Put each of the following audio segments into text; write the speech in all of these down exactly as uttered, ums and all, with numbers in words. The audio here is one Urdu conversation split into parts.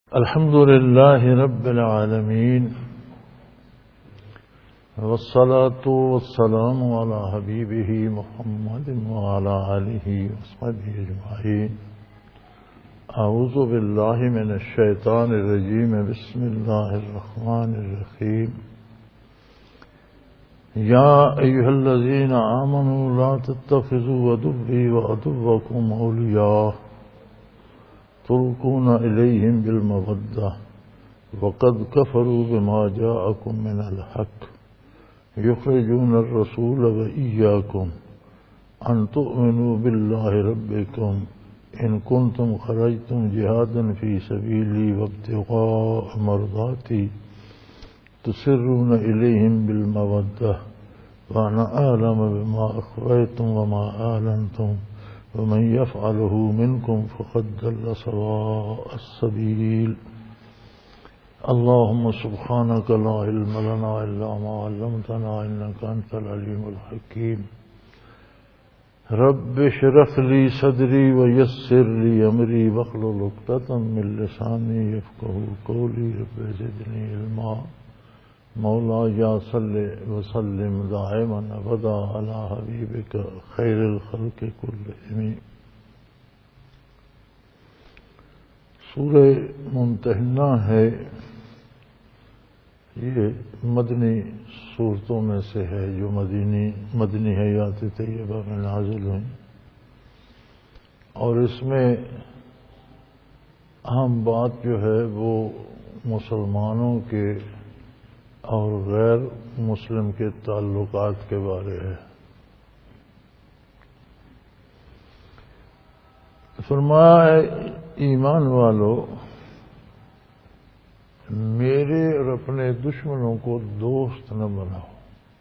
الحمد لله رب العالمين والصلاة والسلام على حبيبه محمد وعلى آله وصحبه أجمعين. أعوذ بالله من الشيطان الرجيم. بسم الله الرحمن الرحيم. يا أيها الذين آمنوا لا تتخذوا عدوي وعدوكم أولياء تلقون إليهم بالمودة وقد كفروا بما جاءكم من الحق يخرجون الرسول وإياكم أن تؤمنوا بالله ربكم إن كنتم خرجتم جهادا في سبيلي وابتغاء مرضاتي تسرون إليهم بالمودة وأنا أعلم بما أخفيتم وما أعلنتم ومن يفعله منكم فقد ضل سواء السبيل. اللهم سبحانك لا علم لنا إلا ما علمتنا إنك أنت العليم الحكيم. رب اشرح لي صدري ويسر لي أمري واحلل عقدة من لساني يفقهوا قولي. رب زدني علما. مولاي صل وسلم دائما ابدا على حبيبك خير الخلق كلهم. سورہ ممتحنہ ہے، یہ مدنی صورتوں میں سے ہے جو مدنی مدنی حیات طیبہ میں نازل ہوئیں، اور اس میں اہم بات جو ہے وہ مسلمانوں کے اور غیر مسلم کے تعلقات کے بارے ہے. فرمایا ایمان والو، میرے اور اپنے دشمنوں کو دوست نہ بناؤ.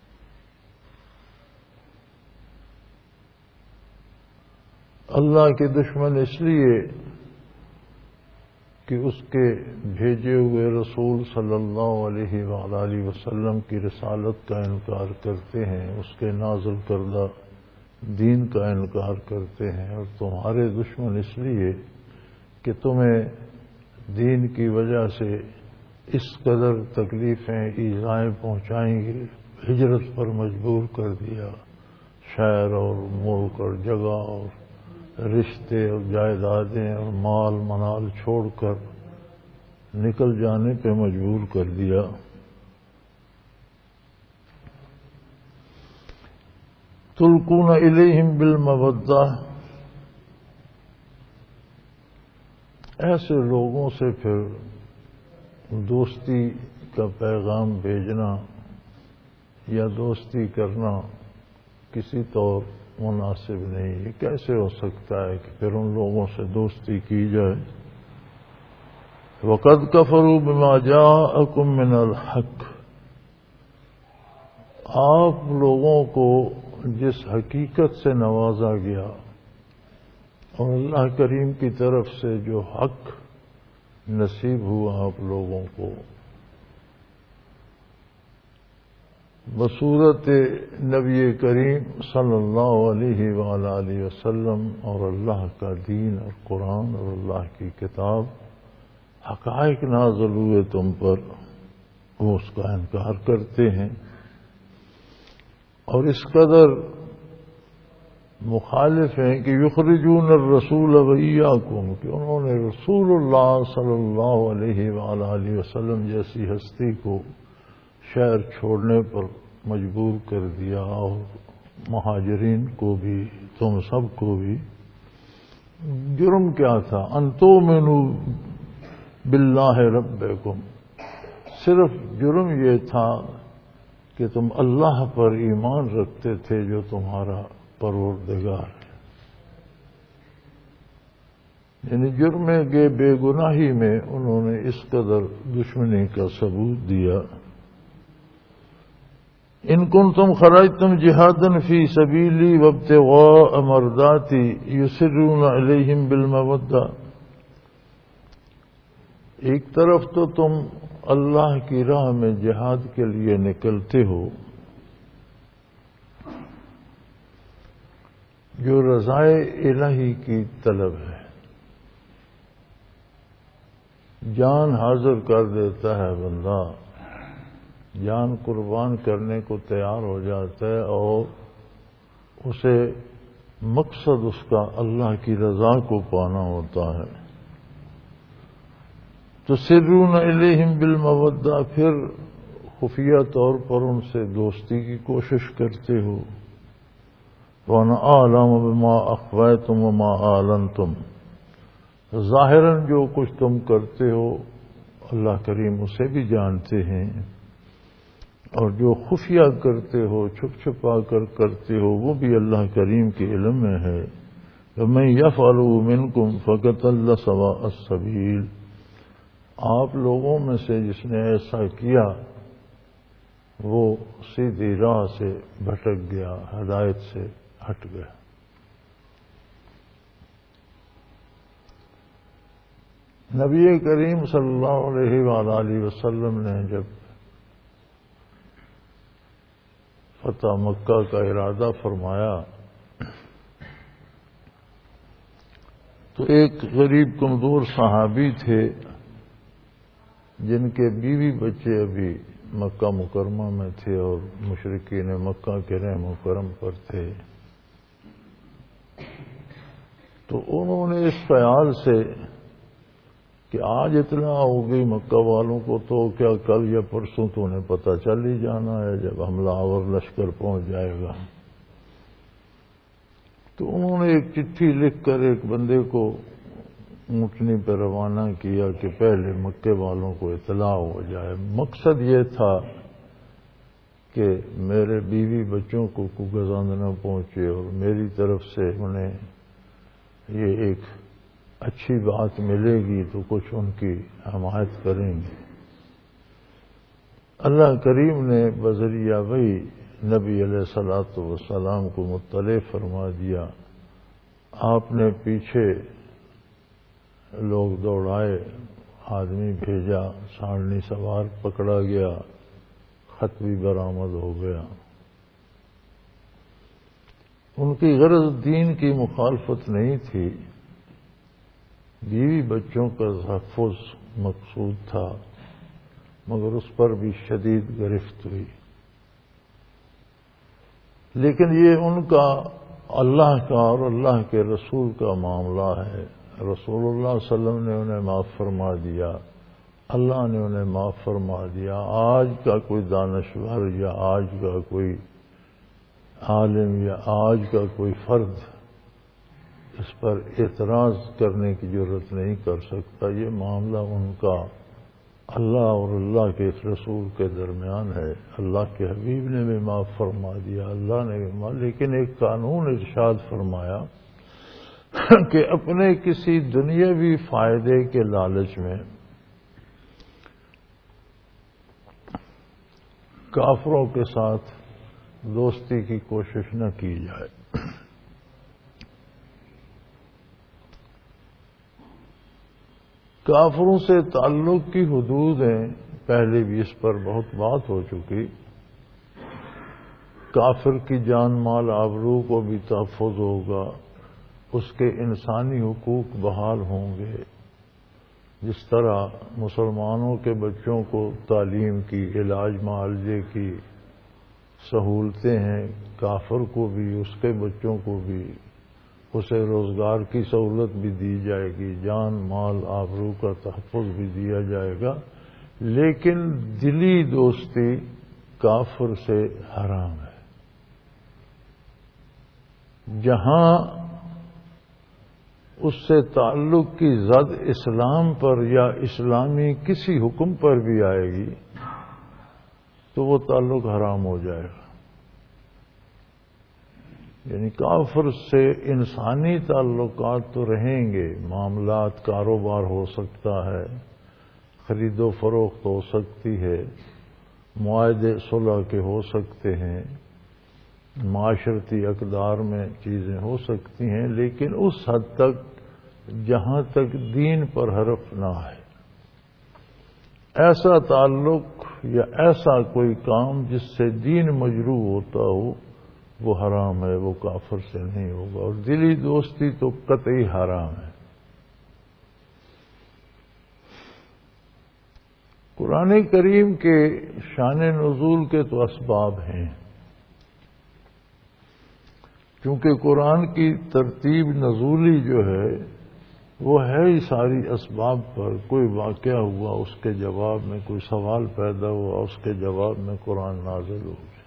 اللہ کے دشمن اس لیے کہ اس کے بھیجے ہوئے رسول صلی اللہ علیہ وآلہ وسلم کی رسالت کا انکار کرتے ہیں، اس کے نازل کردہ دین کا انکار کرتے ہیں، اور تمہارے دشمن اس لیے کہ تمہیں دین کی وجہ سے اس قدر تکلیفیں ایذائیں پہنچائیں گے، ہجرت پر مجبور کر دیا، شہر اور ملک اور جگہ اور رشتے اور جائیدادیں اور مال منال چھوڑ کر نکل جانے پہ مجبور کر دیا. تلقون الیہم بالمودہ، ایسے لوگوں سے پھر دوستی کا پیغام بھیجنا یا دوستی کرنا کسی طور مناسب نہیں. یہ کیسے ہو سکتا ہے کہ پھر ان لوگوں سے دوستی کی جائے؟ وَقَدْ كَفَرُوا بِمَا جَاءَكُم مِّنَ الْحَقِّ، آپ لوگوں کو جس حقیقت سے نوازا گیا اور اللہ کریم کی طرف سے جو حق نصیب ہوا آپ لوگوں کو بصورت نبی کریم صلی اللہ علیہ وآلہ وسلم اور اللہ کا دین اور قرآن اور اللہ کی کتاب، حقائق نازل ہوئے تم پر، وہ اس کا انکار کرتے ہیں اور اس قدر مخالف ہیں کہ یخرجون الرسول وإیاکم، کہ انہوں نے رسول اللہ صلی اللہ علیہ وآلہ وسلم جیسی ہستی کو شہر چھوڑنے پر مجبور کر دیا، اور مہاجرین کو بھی، تم سب کو بھی. جرم کیا تھا؟ ان تؤمنوا باللہ ربکم، صرف جرم یہ تھا کہ تم اللہ پر ایمان رکھتے تھے جو تمہارا پروردگار ہے. یعنی جرم کے بے گناہی میں انہوں نے اس قدر دشمنی کا ثبوت دیا. ان کنتم خرجتم جہادا فی سبیلی وابتغاء مرضاتی یسرون الیہم بالمودہ، ایک طرف تو تم اللہ کی راہ میں جہاد کے لیے نکلتے ہو جو رضائے الہی کی طلب ہے، جان حاضر کر دیتا ہے بندہ، جان قربان کرنے کو تیار ہو جاتا ہے اور اسے مقصد اس کا اللہ کی رضا کو پانا ہوتا ہے۔ تو تسرون الیہم بالمودہ، پھر خفیہ طور پر ان سے دوستی کی کوشش کرتے ہو۔ وَأَنَا أَعْلَمُ بِمَا أَخْفَيْتُمْ وَمَا أَعْلَنْتُمْ، ظاہراً جو کچھ تم کرتے ہو اللہ کریم اسے بھی جانتے ہیں، اور جو خفیہ کرتے ہو، چھپ چھپا کر کرتے ہو، وہ بھی اللہ کریم کے علم میں ہے۔ وَمَن يَفْعَلْهُ مِنكُمْ فَقَدْ ضَلَّ سَوَاءَ السَّبِيلِ، آپ لوگوں میں سے جس نے ایسا کیا وہ سیدھی راہ سے بھٹک گیا، ہدایت سے ہٹ گیا۔ نبی کریم صلی اللہ علیہ وآلہ وسلم نے جب فتح مکہ کا ارادہ فرمایا تو ایک غریب کمزور صحابی تھے جن کے بیوی بچے ابھی مکہ مکرمہ میں تھے اور مشرکین مکہ کے رحم و کرم پر تھے، تو انہوں نے اس خیال سے کہ آج اطلاع ہو گئی مکہ والوں کو تو کیا کل یا پرسوں تو انہیں پتہ چل ہی جانا ہے جب حملہ آور لشکر پہنچ جائے گا۔ تو انہوں نے ایک چٹھی لکھ کر ایک بندے کو اونٹنی پہ روانہ کیا کہ پہلے مکے والوں کو اطلاع ہو جائے۔ مقصد یہ تھا کہ میرے بیوی بچوں کو کوئی گزند نہ پہنچے اور میری طرف سے انہیں یہ ایک اچھی بات ملے گی تو کچھ ان کی حمایت کریں گے۔ اللہ کریم نے بذریعہ وحی نبی علیہ الصلوۃ والسلام کو مطلع فرما دیا۔ آپ نے پیچھے لوگ دوڑائے، آدمی بھیجا، سانڈنی سوار پکڑا گیا، خط بھی برآمد ہو گیا۔ ان کی غرض دین کی مخالفت نہیں تھی، بیوی بچوں کا تحفظ مقصود تھا، مگر اس پر بھی شدید گرفت ہوئی۔ لیکن یہ ان کا اللہ کا اور اللہ کے رسول کا معاملہ ہے۔ رسول اللہ صلی اللہ علیہ وسلم نے انہیں معاف فرما دیا، اللہ نے انہیں معاف فرما دیا۔ آج کا کوئی دانشور یا آج کا کوئی عالم یا آج کا کوئی فرد اس پر اعتراض کرنے کی ضرورت نہیں کر سکتا۔ یہ معاملہ ان کا اللہ اور اللہ کے اس رسول کے درمیان ہے۔ اللہ کے حبیب نے بھی معاف فرما دیا، اللہ نے بھی معاف، لیکن ایک قانون ارشاد فرمایا کہ اپنے کسی دنیاوی فائدے کے لالچ میں کافروں کے ساتھ دوستی کی کوشش نہ کی جائے۔ کافروں سے تعلق کی حدودیں پہلے بھی اس پر بہت بات ہو چکی۔ کافر کی جان مال آبرو کو بھی تحفظ ہوگا، اس کے انسانی حقوق بحال ہوں گے۔ جس طرح مسلمانوں کے بچوں کو تعلیم کی، علاج معالجے کی سہولتیں ہیں، کافر کو بھی، اس کے بچوں کو بھی اسے روزگار کی سہولت بھی دی جائے گی، جان مال آبرو کا تحفظ بھی دیا جائے گا، لیکن دلی دوستی کافر سے حرام ہے۔ جہاں اس سے تعلق کی زد اسلام پر یا اسلامی کسی حکم پر بھی آئے گی تو وہ تعلق حرام ہو جائے گا۔ یعنی کافر سے انسانی تعلقات تو رہیں گے، معاملات، کاروبار ہو سکتا ہے، خرید و فروخت ہو سکتی ہے، معاہدے صلح کے ہو سکتے ہیں، معاشرتی اقدار میں چیزیں ہو سکتی ہیں، لیکن اس حد تک جہاں تک دین پر حرف نہ ہے۔ ایسا تعلق یا ایسا کوئی کام جس سے دین مجروح ہوتا ہو وہ حرام ہے، وہ کافر سے نہیں ہوگا، اور دلی دوستی تو قطعی حرام ہے۔ قرآن کریم کے شان نزول کے تو اسباب ہیں، کیونکہ قرآن کی ترتیب نزولی جو ہے وہ ہے ہی ساری اسباب پر۔ کوئی واقعہ ہوا، اس کے جواب میں کوئی سوال پیدا ہوا، اس کے جواب میں قرآن نازل ہو گیا۔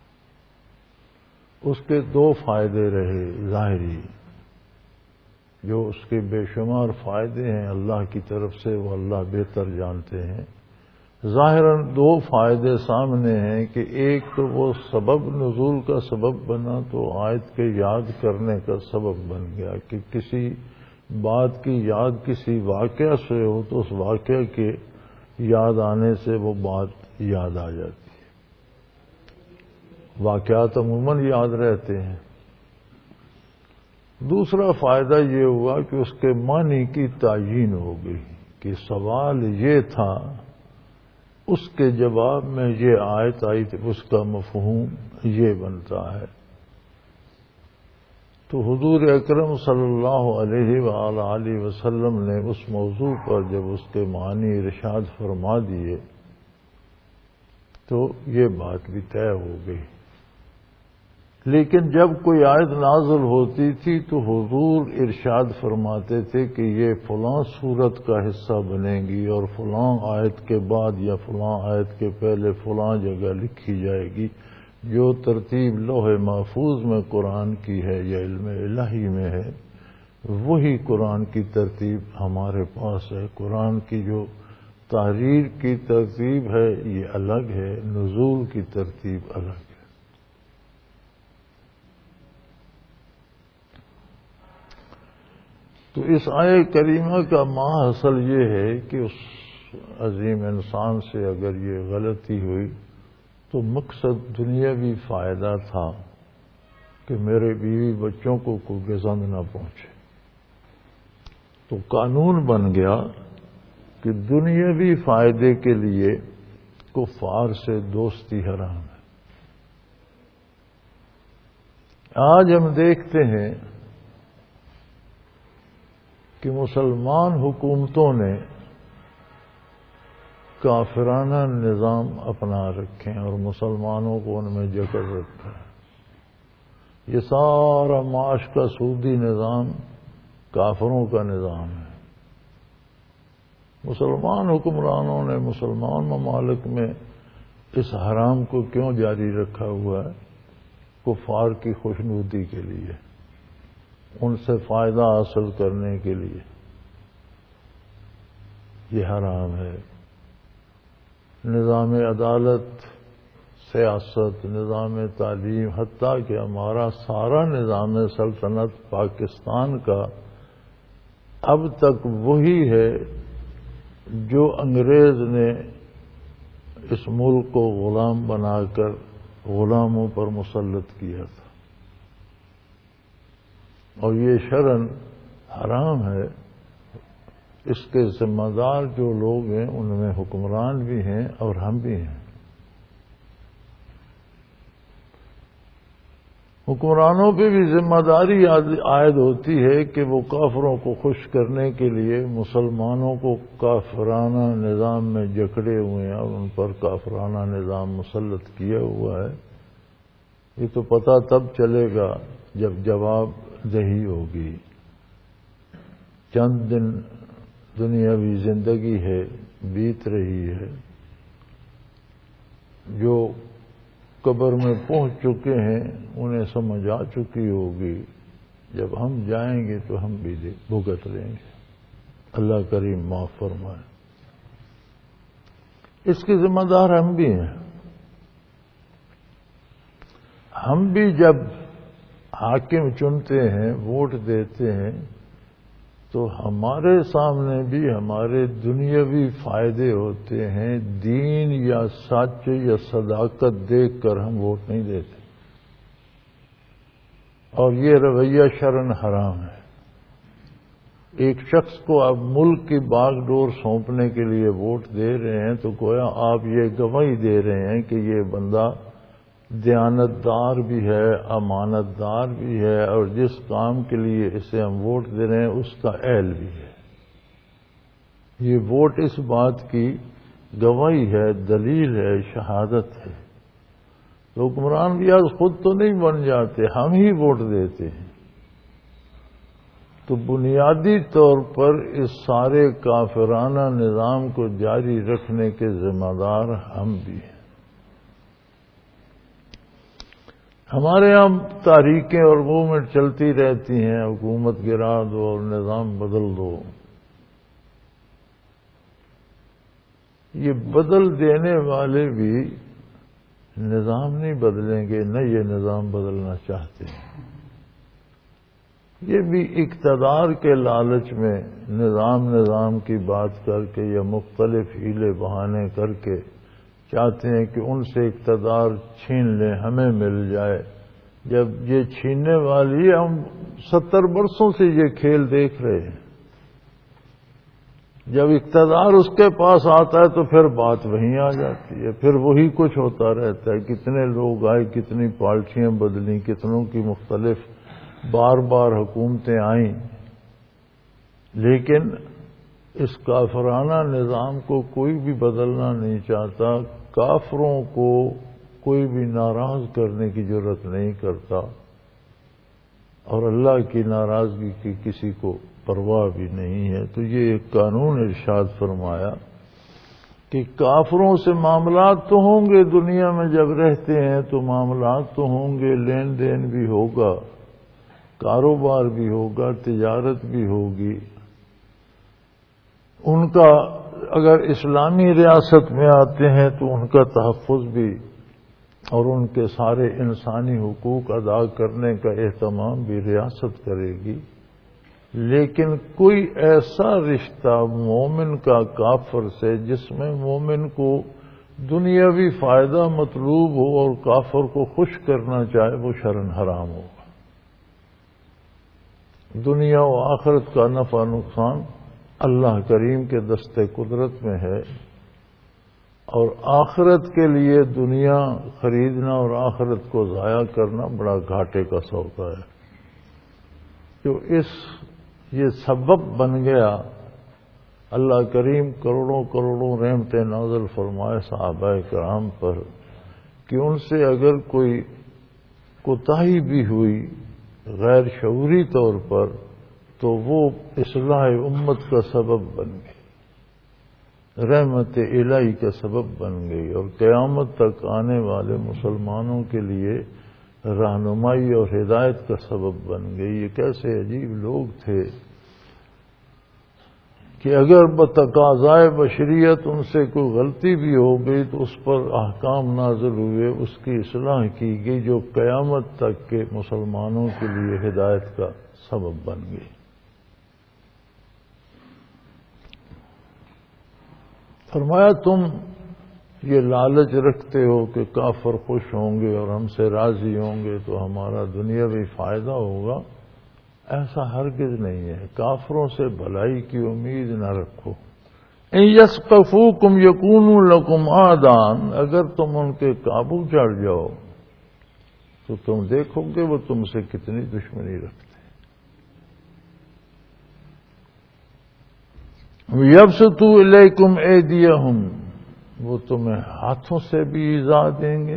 اس کے دو فائدے رہے ظاہری، جو اس کے بے شمار فائدے ہیں اللہ کی طرف سے، وہ اللہ بہتر جانتے ہیں۔ ظاہراً دو فائدے سامنے ہیں کہ ایک تو وہ سبب نزول کا سبب بنا، تو آیت کے یاد کرنے کا سبب بن گیا کہ کسی بات کی یاد کسی واقعہ سے ہو تو اس واقعہ کے یاد آنے سے وہ بات یاد آ جاتی ہے۔ واقعات عموماً یاد رہتے ہیں۔ دوسرا فائدہ یہ ہوا کہ اس کے معنی کی تعیین ہو گئی کہ سوال یہ تھا، اس کے جواب میں یہ آیت آئی تھی، اس کا مفہوم یہ بنتا ہے۔ تو حضور اکرم صلی اللہ علیہ وآلہ وسلم نے اس موضوع پر جب اس کے معنی ارشاد فرما دیے تو یہ بات بھی طے ہو گئی۔ لیکن جب کوئی آیت نازل ہوتی تھی تو حضور ارشاد فرماتے تھے کہ یہ فلاں سورت کا حصہ بنے گی اور فلاں آیت کے بعد یا فلاں آیت کے پہلے فلاں جگہ لکھی جائے گی۔ جو ترتیب لوح محفوظ میں قرآن کی ہے یا علم الہی میں ہے، وہی قرآن کی ترتیب ہمارے پاس ہے۔ قرآن کی جو تحریر کی ترتیب ہے یہ الگ ہے، نزول کی ترتیب الگ ہے۔ تو اس آیہ کریمہ کا ماحصل یہ ہے کہ اس عظیم انسان سے اگر یہ غلطی ہوئی تو مقصد دنیاوی فائدہ تھا کہ میرے بیوی بچوں کو کوئی گزند نہ پہنچے، تو قانون بن گیا کہ دنیاوی فائدے کے لیے کفار سے دوستی حرام ہے۔ آج ہم دیکھتے ہیں کہ مسلمان حکومتوں نے کافرانہ نظام اپنا رکھے ہیں اور مسلمانوں کو ان میں جکڑ رکھا ہے۔ یہ سارا معاش کا سودی نظام کافروں کا نظام ہے۔ مسلمان حکمرانوں نے مسلمان ممالک میں اس حرام کو کیوں جاری رکھا ہوا ہے؟ کفار کی خوشنودی کے لیے، ان سے فائدہ حاصل کرنے کے لیے یہ حرام ہے۔ نظام عدالت، سیاست، نظام تعلیم، حتیٰ کہ ہمارا سارا نظام سلطنت پاکستان کا اب تک وہی ہے جو انگریز نے اس ملک کو غلام بنا کر غلاموں پر مسلط کیا تھا، اور یہ شرعاً حرام ہے۔ اس کے ذمہ دار جو لوگ ہیں ان میں حکمران بھی ہیں اور ہم بھی ہیں۔ حکمرانوں پہ بھی ذمہ داری عائد ہوتی ہے کہ وہ کافروں کو خوش کرنے کے لیے مسلمانوں کو کافرانہ نظام میں جکڑے ہوئے ہیں اور ان پر کافرانہ نظام مسلط کیا ہوا ہے۔ یہ تو پتہ تب چلے گا جب جواب دہی ہوگی۔ چند دن دنیاوی زندگی ہے، بیت رہی ہے، جو قبر میں پہنچ چکے ہیں انہیں سمجھ آ چکی ہوگی، جب ہم جائیں گے تو ہم بھی بھگت لیں گے۔ اللہ کریم معاف فرمائے۔ اس کے ذمہ دار ہم بھی ہیں۔ ہم بھی جب حاکم چنتے ہیں، ووٹ دیتے ہیں، تو ہمارے سامنے بھی ہمارے دنیاوی فائدے ہوتے ہیں۔ دین یا سچ یا صداقت دیکھ کر ہم ووٹ نہیں دیتے، اور یہ رویہ شرعاً حرام ہے۔ ایک شخص کو آپ ملک کی باغ ڈور سونپنے کے لیے ووٹ دے رہے ہیں تو گویا آپ یہ گواہی دے رہے ہیں کہ یہ بندہ دیانتدار بھی ہے، امانت دار بھی ہے، اور جس کام کے لیے اسے ہم ووٹ دے رہے ہیں اس کا اہل بھی ہے۔ یہ ووٹ اس بات کی گواہی ہے، دلیل ہے، شہادت ہے۔ تو حکمران بھی آج خود تو نہیں بن جاتے، ہم ہی ووٹ دیتے ہیں۔ تو بنیادی طور پر اس سارے کافرانہ نظام کو جاری رکھنے کے ذمہ دار ہم بھی ہیں۔ ہمارے یہاں تاریخیں اور موومنٹ چلتی رہتی ہیں، حکومت گرا دو اور نظام بدل دو۔ یہ بدل دینے والے بھی نظام نہیں بدلیں گے، نہ یہ نظام بدلنا چاہتے ہیں۔ یہ بھی اقتدار کے لالچ میں نظام نظام کی بات کر کے یا مختلف ہیلے بہانے کر کے چاہتے ہیں کہ ان سے اقتدار چھین لیں، ہمیں مل جائے۔ جب یہ چھیننے والی، ہم ستر برسوں سے یہ کھیل دیکھ رہے ہیں۔ جب اقتدار اس کے پاس آتا ہے تو پھر بات وہیں آ جاتی ہے، پھر وہی کچھ ہوتا رہتا ہے۔ کتنے لوگ آئے، کتنی پارٹیاں بدلیں، کتنوں کی مختلف بار بار حکومتیں آئیں، لیکن اس کافرانہ نظام کو کوئی بھی بدلنا نہیں چاہتا۔ کافروں کو کوئی بھی ناراض کرنے کی ضرورت نہیں کرتا، اور اللہ کی ناراضگی کی کسی کو پرواہ بھی نہیں ہے۔ تو یہ ایک قانون ارشاد فرمایا کہ کافروں سے معاملات تو ہوں گے، دنیا میں جب رہتے ہیں تو معاملات تو ہوں گے، لین دین بھی ہوگا، کاروبار بھی ہوگا، تجارت بھی ہوگی۔ ان کا اگر اسلامی ریاست میں آتے ہیں تو ان کا تحفظ بھی اور ان کے سارے انسانی حقوق ادا کرنے کا اہتمام بھی ریاست کرے گی۔ لیکن کوئی ایسا رشتہ مومن کا کافر سے جس میں مومن کو دنیاوی فائدہ مطلوب ہو اور کافر کو خوش کرنا چاہے، وہ شرعاً حرام ہوگا۔ دنیا و آخرت کا نفع نقصان اللہ کریم کے دستے قدرت میں ہے، اور آخرت کے لیے دنیا خریدنا اور آخرت کو ضائع کرنا بڑا گھاٹے کا سودا ہے۔ جو اس یہ سبب بن گیا، اللہ کریم کروڑوں کروڑوں رحمتیں نازل فرمائے صحابہ کرام پر کہ ان سے اگر کوئی کوتاہی بھی ہوئی غیر شعوری طور پر تو وہ اصلاح امت کا سبب بن گئی، رحمت الہی کا سبب بن گئی، اور قیامت تک آنے والے مسلمانوں کے لیے رہنمائی اور ہدایت کا سبب بن گئی۔ یہ کیسے عجیب لوگ تھے کہ اگر بتقاضائے بشریت ان سے کوئی غلطی بھی ہو گئی تو اس پر احکام نازل ہوئے، اس کی اصلاح کی گئی، جو قیامت تک کے مسلمانوں کے لیے ہدایت کا سبب بن گئی۔ فرمایا تم یہ لالچ رکھتے ہو کہ کافر خوش ہوں گے اور ہم سے راضی ہوں گے تو ہمارا دنیاوی فائدہ ہوگا، ایسا ہرگز نہیں ہے۔ کافروں سے بھلائی کی امید نہ رکھو۔ ان یثقفوکم یکونوا لکم اعداء، اگر تم ان کے قابو چڑھ جاؤ تو تم دیکھو گے وہ تم سے کتنی دشمنی رکھتے ہیں۔ یبسطوا الیکم ایدیہم، وہ تمہیں ہاتھوں سے بھی ایذا دیں گے،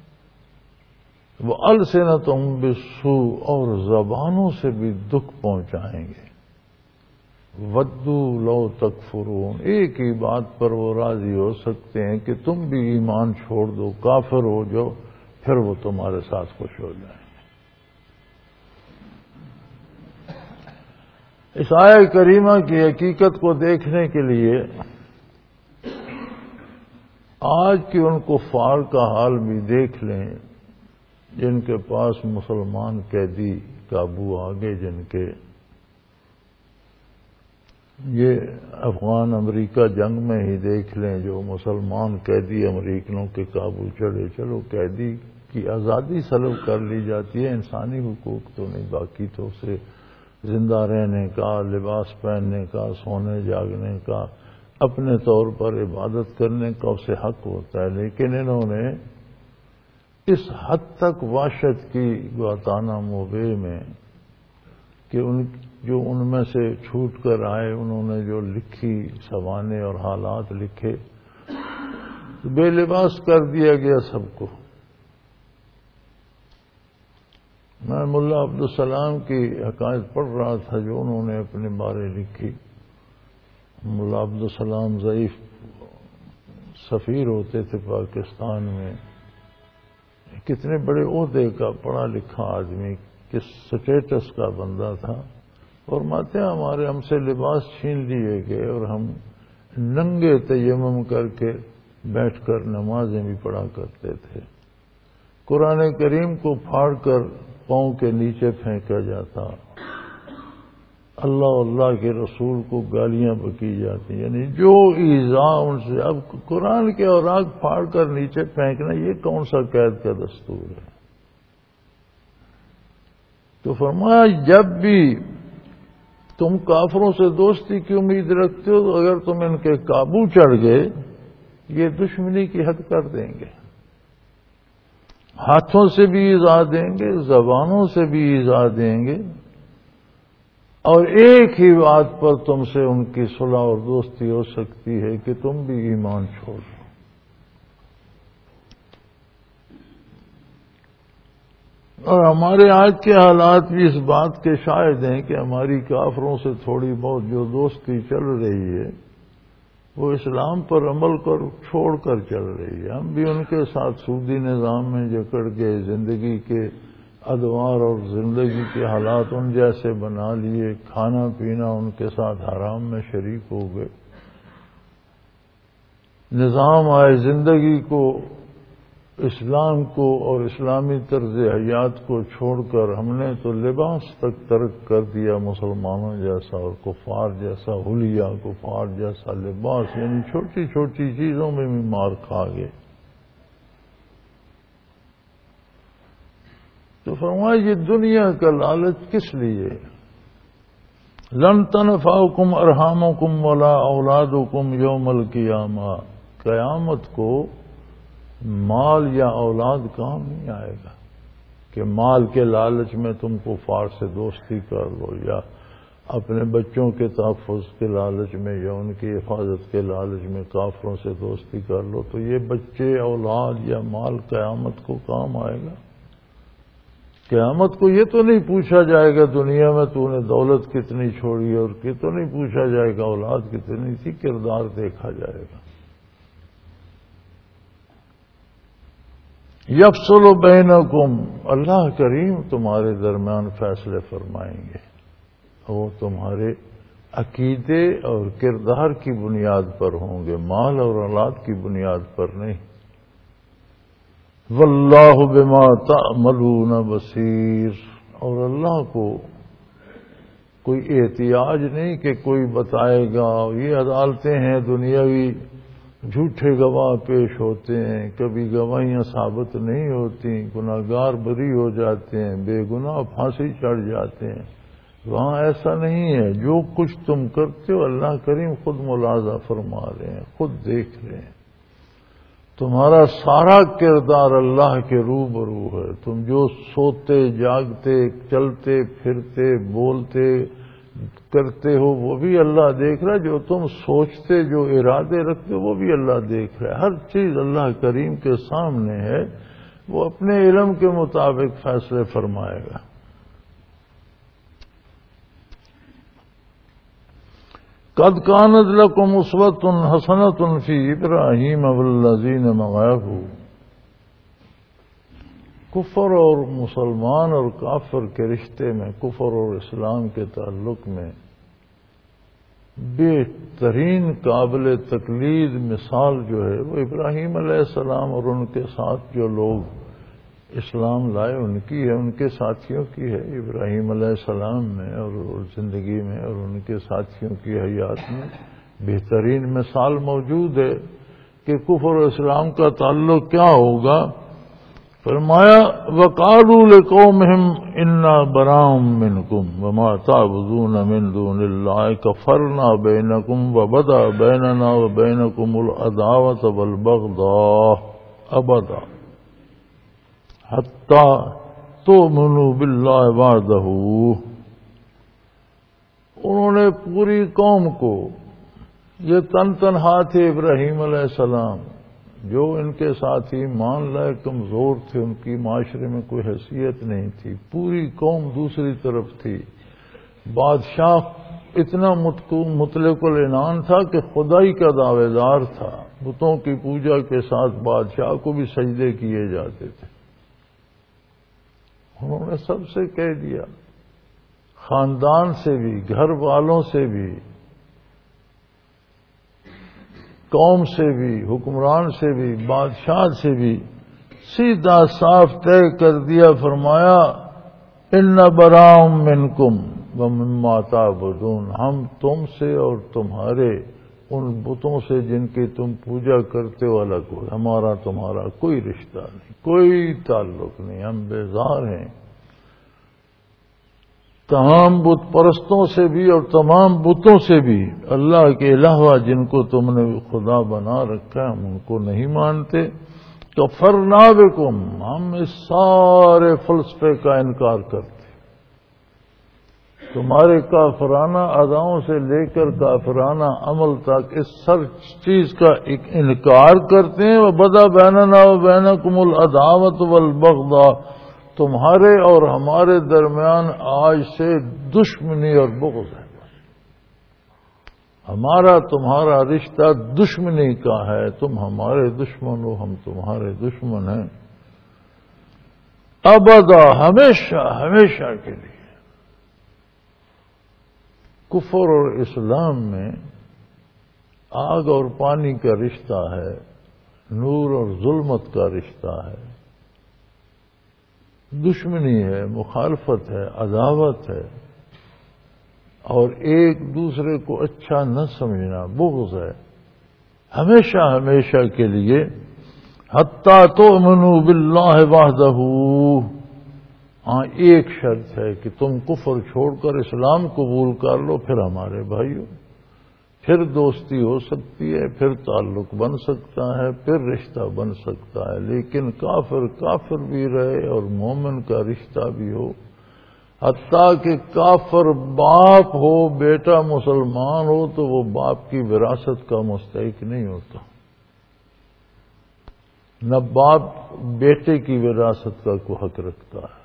وہ السنتہم بالسوء، اور زبانوں سے بھی دکھ پہنچائیں گے۔ ودوا لو تکفرون، ایک ہی بات پر وہ راضی ہو سکتے ہیں کہ تم بھی ایمان چھوڑ دو، کافر ہو جاؤ، پھر وہ تمہارے ساتھ خوش ہو جائیں گے۔ اس آیہ کریمہ کی حقیقت کو دیکھنے کے لیے آج کی ان کفار کا حال بھی دیکھ لیں جن کے پاس مسلمان قیدی قابو آگے، جن کے یہ افغان امریکہ جنگ میں ہی دیکھ لیں جو مسلمان قیدی امریکنوں کے قابو چڑھے۔ چلو قیدی کی آزادی سلب کر لی جاتی ہے، انسانی حقوق تو نہیں، باقی تو اسے زندہ رہنے کا، لباس پہننے کا، سونے جاگنے کا، اپنے طور پر عبادت کرنے کا اسے حق ہوتا ہے۔ لیکن انہوں نے اس حد تک وحشت کی گوانتانامو بے میں کہ ان جو ان میں سے چھوٹ کر آئے، انہوں نے جو لکھی سوانے اور حالات لکھے، بے لباس کر دیا گیا سب کو۔ میں ملا عبدالسلام کی حکایت پڑھ رہا تھا جو انہوں نے اپنے بارے لکھی۔ ملا عبدالسلام ضعیف سفیر ہوتے تھے پاکستان میں، کتنے بڑے عہدے کا پڑھا لکھا آدمی، کس سٹیٹس کا بندہ تھا، اور ماتے ہمارے ہم سے لباس چھین لیے گئے اور ہم ننگے تیمم کر کے بیٹھ کر نمازیں بھی پڑھا کرتے تھے۔ قرآن کریم کو پھاڑ کر پاؤں کے نیچے پھینکا جاتا، اللہ اللہ کے رسول کو گالیاں بکی جاتی، یعنی جو ایذا ان سے۔ اب قرآن کے اوراق پھاڑ کر نیچے پھینکنا یہ کون سا قید کا دستور ہے؟ تو فرمایا جب بھی تم کافروں سے دوستی کی امید رکھتے ہو تو اگر تم ان کے قابو چڑھ گئے یہ دشمنی کی حد کر دیں گے، ہاتھوں سے بھی ایذا دیں گے، زبانوں سے بھی ایذا دیں گے، اور ایک ہی بات پر تم سے ان کی صلح اور دوستی ہو سکتی ہے کہ تم بھی ایمان چھوڑ دو۔ اور ہمارے آج کے حالات بھی اس بات کے شاہد ہیں کہ ہماری کافروں سے تھوڑی بہت جو دوستی چل رہی ہے وہ اسلام پر عمل کر چھوڑ کر چل رہی ہے۔ ہم بھی ان کے ساتھ سودی نظام میں جکڑ گئے، زندگی کے ادوار اور زندگی کے حالات ان جیسے بنا لیے، کھانا پینا ان کے ساتھ حرام میں شریک ہو گئے، نظام آئے زندگی کو، اسلام کو اور اسلامی طرز حیات کو چھوڑ کر ہم نے تو لباس تک ترک کر دیا مسلمانوں جیسا، اور کفار جیسا حلیہ، کفار جیسا لباس، یعنی چھوٹی چھوٹی چیزوں میں بھی مار کھا گئے۔ تو فرمایا یہ دنیا کا لالچ کس لیے؟ لن تنفعکم ارحامکم ولا اولادکم یوم القیامہ، قیامت کو مال یا اولاد کام نہیں آئے گا کہ مال کے لالچ میں تم کفار سے دوستی کر لو، یا اپنے بچوں کے تحفظ کے لالچ میں یا ان کی حفاظت کے لالچ میں کافروں سے دوستی کر لو، تو یہ بچے، اولاد یا مال قیامت کو کام آئے گا؟ قیامت کو یہ تو نہیں پوچھا جائے گا دنیا میں تو نے دولت کتنی چھوڑی، اور یہ تو نہیں پوچھا جائے گا اولاد کتنی تھی، کردار دیکھا جائے گا۔ یفصل بینکم، اللہ کریم تمہارے درمیان فیصلے فرمائیں گے، وہ تمہارے عقیدے اور کردار کی بنیاد پر ہوں گے، مال اور اولاد کی بنیاد پر نہیں۔ واللہ بما تعملون بصیر، اور اللہ کو کوئی احتیاج نہیں کہ کوئی بتائے گا۔ یہ عدالتیں ہیں دنیاوی، جھوٹے گواہ پیش ہوتے ہیں، کبھی گواہیاں ثابت نہیں ہوتی، گناہگار بری ہو جاتے ہیں، بے گناہ پھانسی چڑھ جاتے ہیں۔ وہاں ایسا نہیں ہے، جو کچھ تم کرتے ہو اللہ کریم خود ملاحظہ فرما رہے ہیں، خود دیکھ رہے ہیں۔ تمہارا سارا کردار اللہ کے روبرو ہے، تم جو سوتے جاگتے چلتے پھرتے بولتے کرتے ہو وہ بھی اللہ دیکھ رہا ہے، جو تم سوچتے جو ارادے رکھتے ہو وہ بھی اللہ دیکھ رہا ہے۔ ہر چیز اللہ کریم کے سامنے ہے، وہ اپنے علم کے مطابق فیصلے فرمائے گا۔ قد كانت لكم اسوة حسنة في ابراہیم والذین معه، کفر اور مسلمان اور کافر کے رشتے میں، کفر اور اسلام کے تعلق میں بہترین قابل تقلید مثال جو ہے وہ ابراہیم علیہ السلام اور ان کے ساتھ جو لوگ اسلام لائے ان کی ہے، ان کے ساتھیوں کی ہے۔ ابراہیم علیہ السلام میں اور زندگی میں اور ان کے ساتھیوں کی حیات میں بہترین مثال موجود ہے کہ کفر و اسلام کا تعلق کیا ہوگا۔ فرمایا وَقَالُوا لِقَوْمِهِمْ إِنَّا بَرَاءٌ مِّنكُمْ وَمَا تَعْبُدُونَ مِن دُونِ اللَّهِ كَفَرْنَا بَيْنَكُمْ وَبَدَا بَيْنَنَا وَبَيْنَكُمُ الْعَدَاوَةُ وَالْبَغْضَاءُ أَبَدًا حَتَّىٰ تُؤْمِنُوا بِاللَّهِ وَحْدَهُ۔ انہوں نے پوری قوم کو، یہ تن تنہا تھے ابراہیم علیہ السلام، جو ان کے ساتھ ایمان لائے کمزور تھے، ان کی معاشرے میں کوئی حیثیت نہیں تھی، پوری قوم دوسری طرف تھی، بادشاہ اتنا مطلق العنان تھا کہ خدائی کا دعوے دار تھا، بتوں کی پوجا کے ساتھ بادشاہ کو بھی سجدے کیے جاتے تھے۔ انہوں نے سب سے کہہ دیا، خاندان سے بھی، گھر والوں سے بھی، قوم سے بھی، حکمران سے بھی، بادشاہ سے بھی، سیدھا صاف طے کر دیا، فرمایا ان براء منکم ومما تعبدون، ہم تم سے اور تمہارے ان بتوں سے جن کی تم پوجا کرتے ہو الگ ہو، ہمارا تمہارا کوئی رشتہ نہیں، کوئی تعلق نہیں، ہم بیزار ہیں تمام بت پرستوں سے بھی اور تمام بتوں سے بھی، اللہ کے علاوہ جن کو تم نے خدا بنا رکھا ہے ہم ان کو نہیں مانتے۔ کفرنا بکم، ہم اس سارے فلسفے کا انکار کرتے، تمہارے کافرانہ اداؤں سے لے کر کافرانہ عمل تک اس سر چیز کا ایک انکار کرتے ہیں۔ وبدا بیننا وبینکم العداوۃ والبغضاء، تمہارے اور ہمارے درمیان آج سے دشمنی اور بغض ہے، ہمارا تمہارا رشتہ دشمنی کا ہے، تم ہمارے دشمن ہو، ہم تمہارے دشمن ہیں، ابدا، ہمیشہ ہمیشہ کے لیے۔ کفر اور اسلام میں آگ اور پانی کا رشتہ ہے، نور اور ظلمت کا رشتہ ہے، دشمنی ہے، مخالفت ہے، عداوت ہے، اور ایک دوسرے کو اچھا نہ سمجھنا، بغض ہے، ہمیشہ ہمیشہ کے لیے۔ حتی تؤمنوا باللہ وحدہ، ہاں ایک شرط ہے کہ تم کفر چھوڑ کر اسلام قبول کر لو، پھر ہمارے بھائیو، پھر دوستی ہو سکتی ہے، پھر تعلق بن سکتا ہے، پھر رشتہ بن سکتا ہے، لیکن کافر کافر بھی رہے اور مومن کا رشتہ بھی ہو، حتیٰ کہ کافر باپ ہو، بیٹا مسلمان ہو تو وہ باپ کی وراثت کا مستحق نہیں ہوتا، نہ باپ بیٹے کی وراثت کا کوئی حق رکھتا ہے۔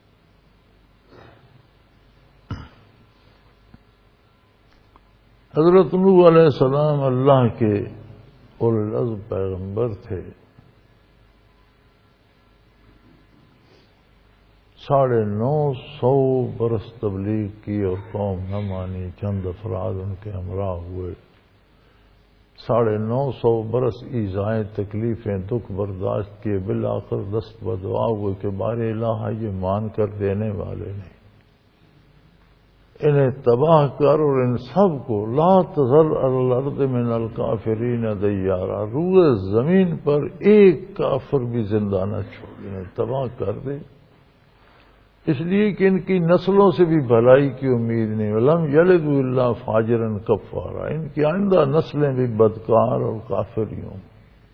حضرت نوح علیہ السلام اللہ کے اولو العزم پیغمبر تھے، ساڑھے نو سو برس تبلیغ کی اور قوم نہ مانی، چند افراد ان کے ہمراہ ہوئے، ساڑھے نو سو برس ایذائیں تکلیفیں دکھ برداشت کیے، بالآخر دست بدعا ہوئے کہ بار الہ یہ مان کر دینے والے نہیں، انہیں تباہ کر اور ان سب کو لا تذر علی الارض من الکافرین دیارا، روئے زمین پر ایک کافر بھی زندہ نہ چھوڑ، انہیں تباہ کر دے، اس لیے کہ ان کی نسلوں سے بھی بھلائی کی امید نہیں، ولم یلدوا الا فاجرا کفارا، ان کی آئندہ نسلیں بھی بدکار اور کافر ہی ہوں۔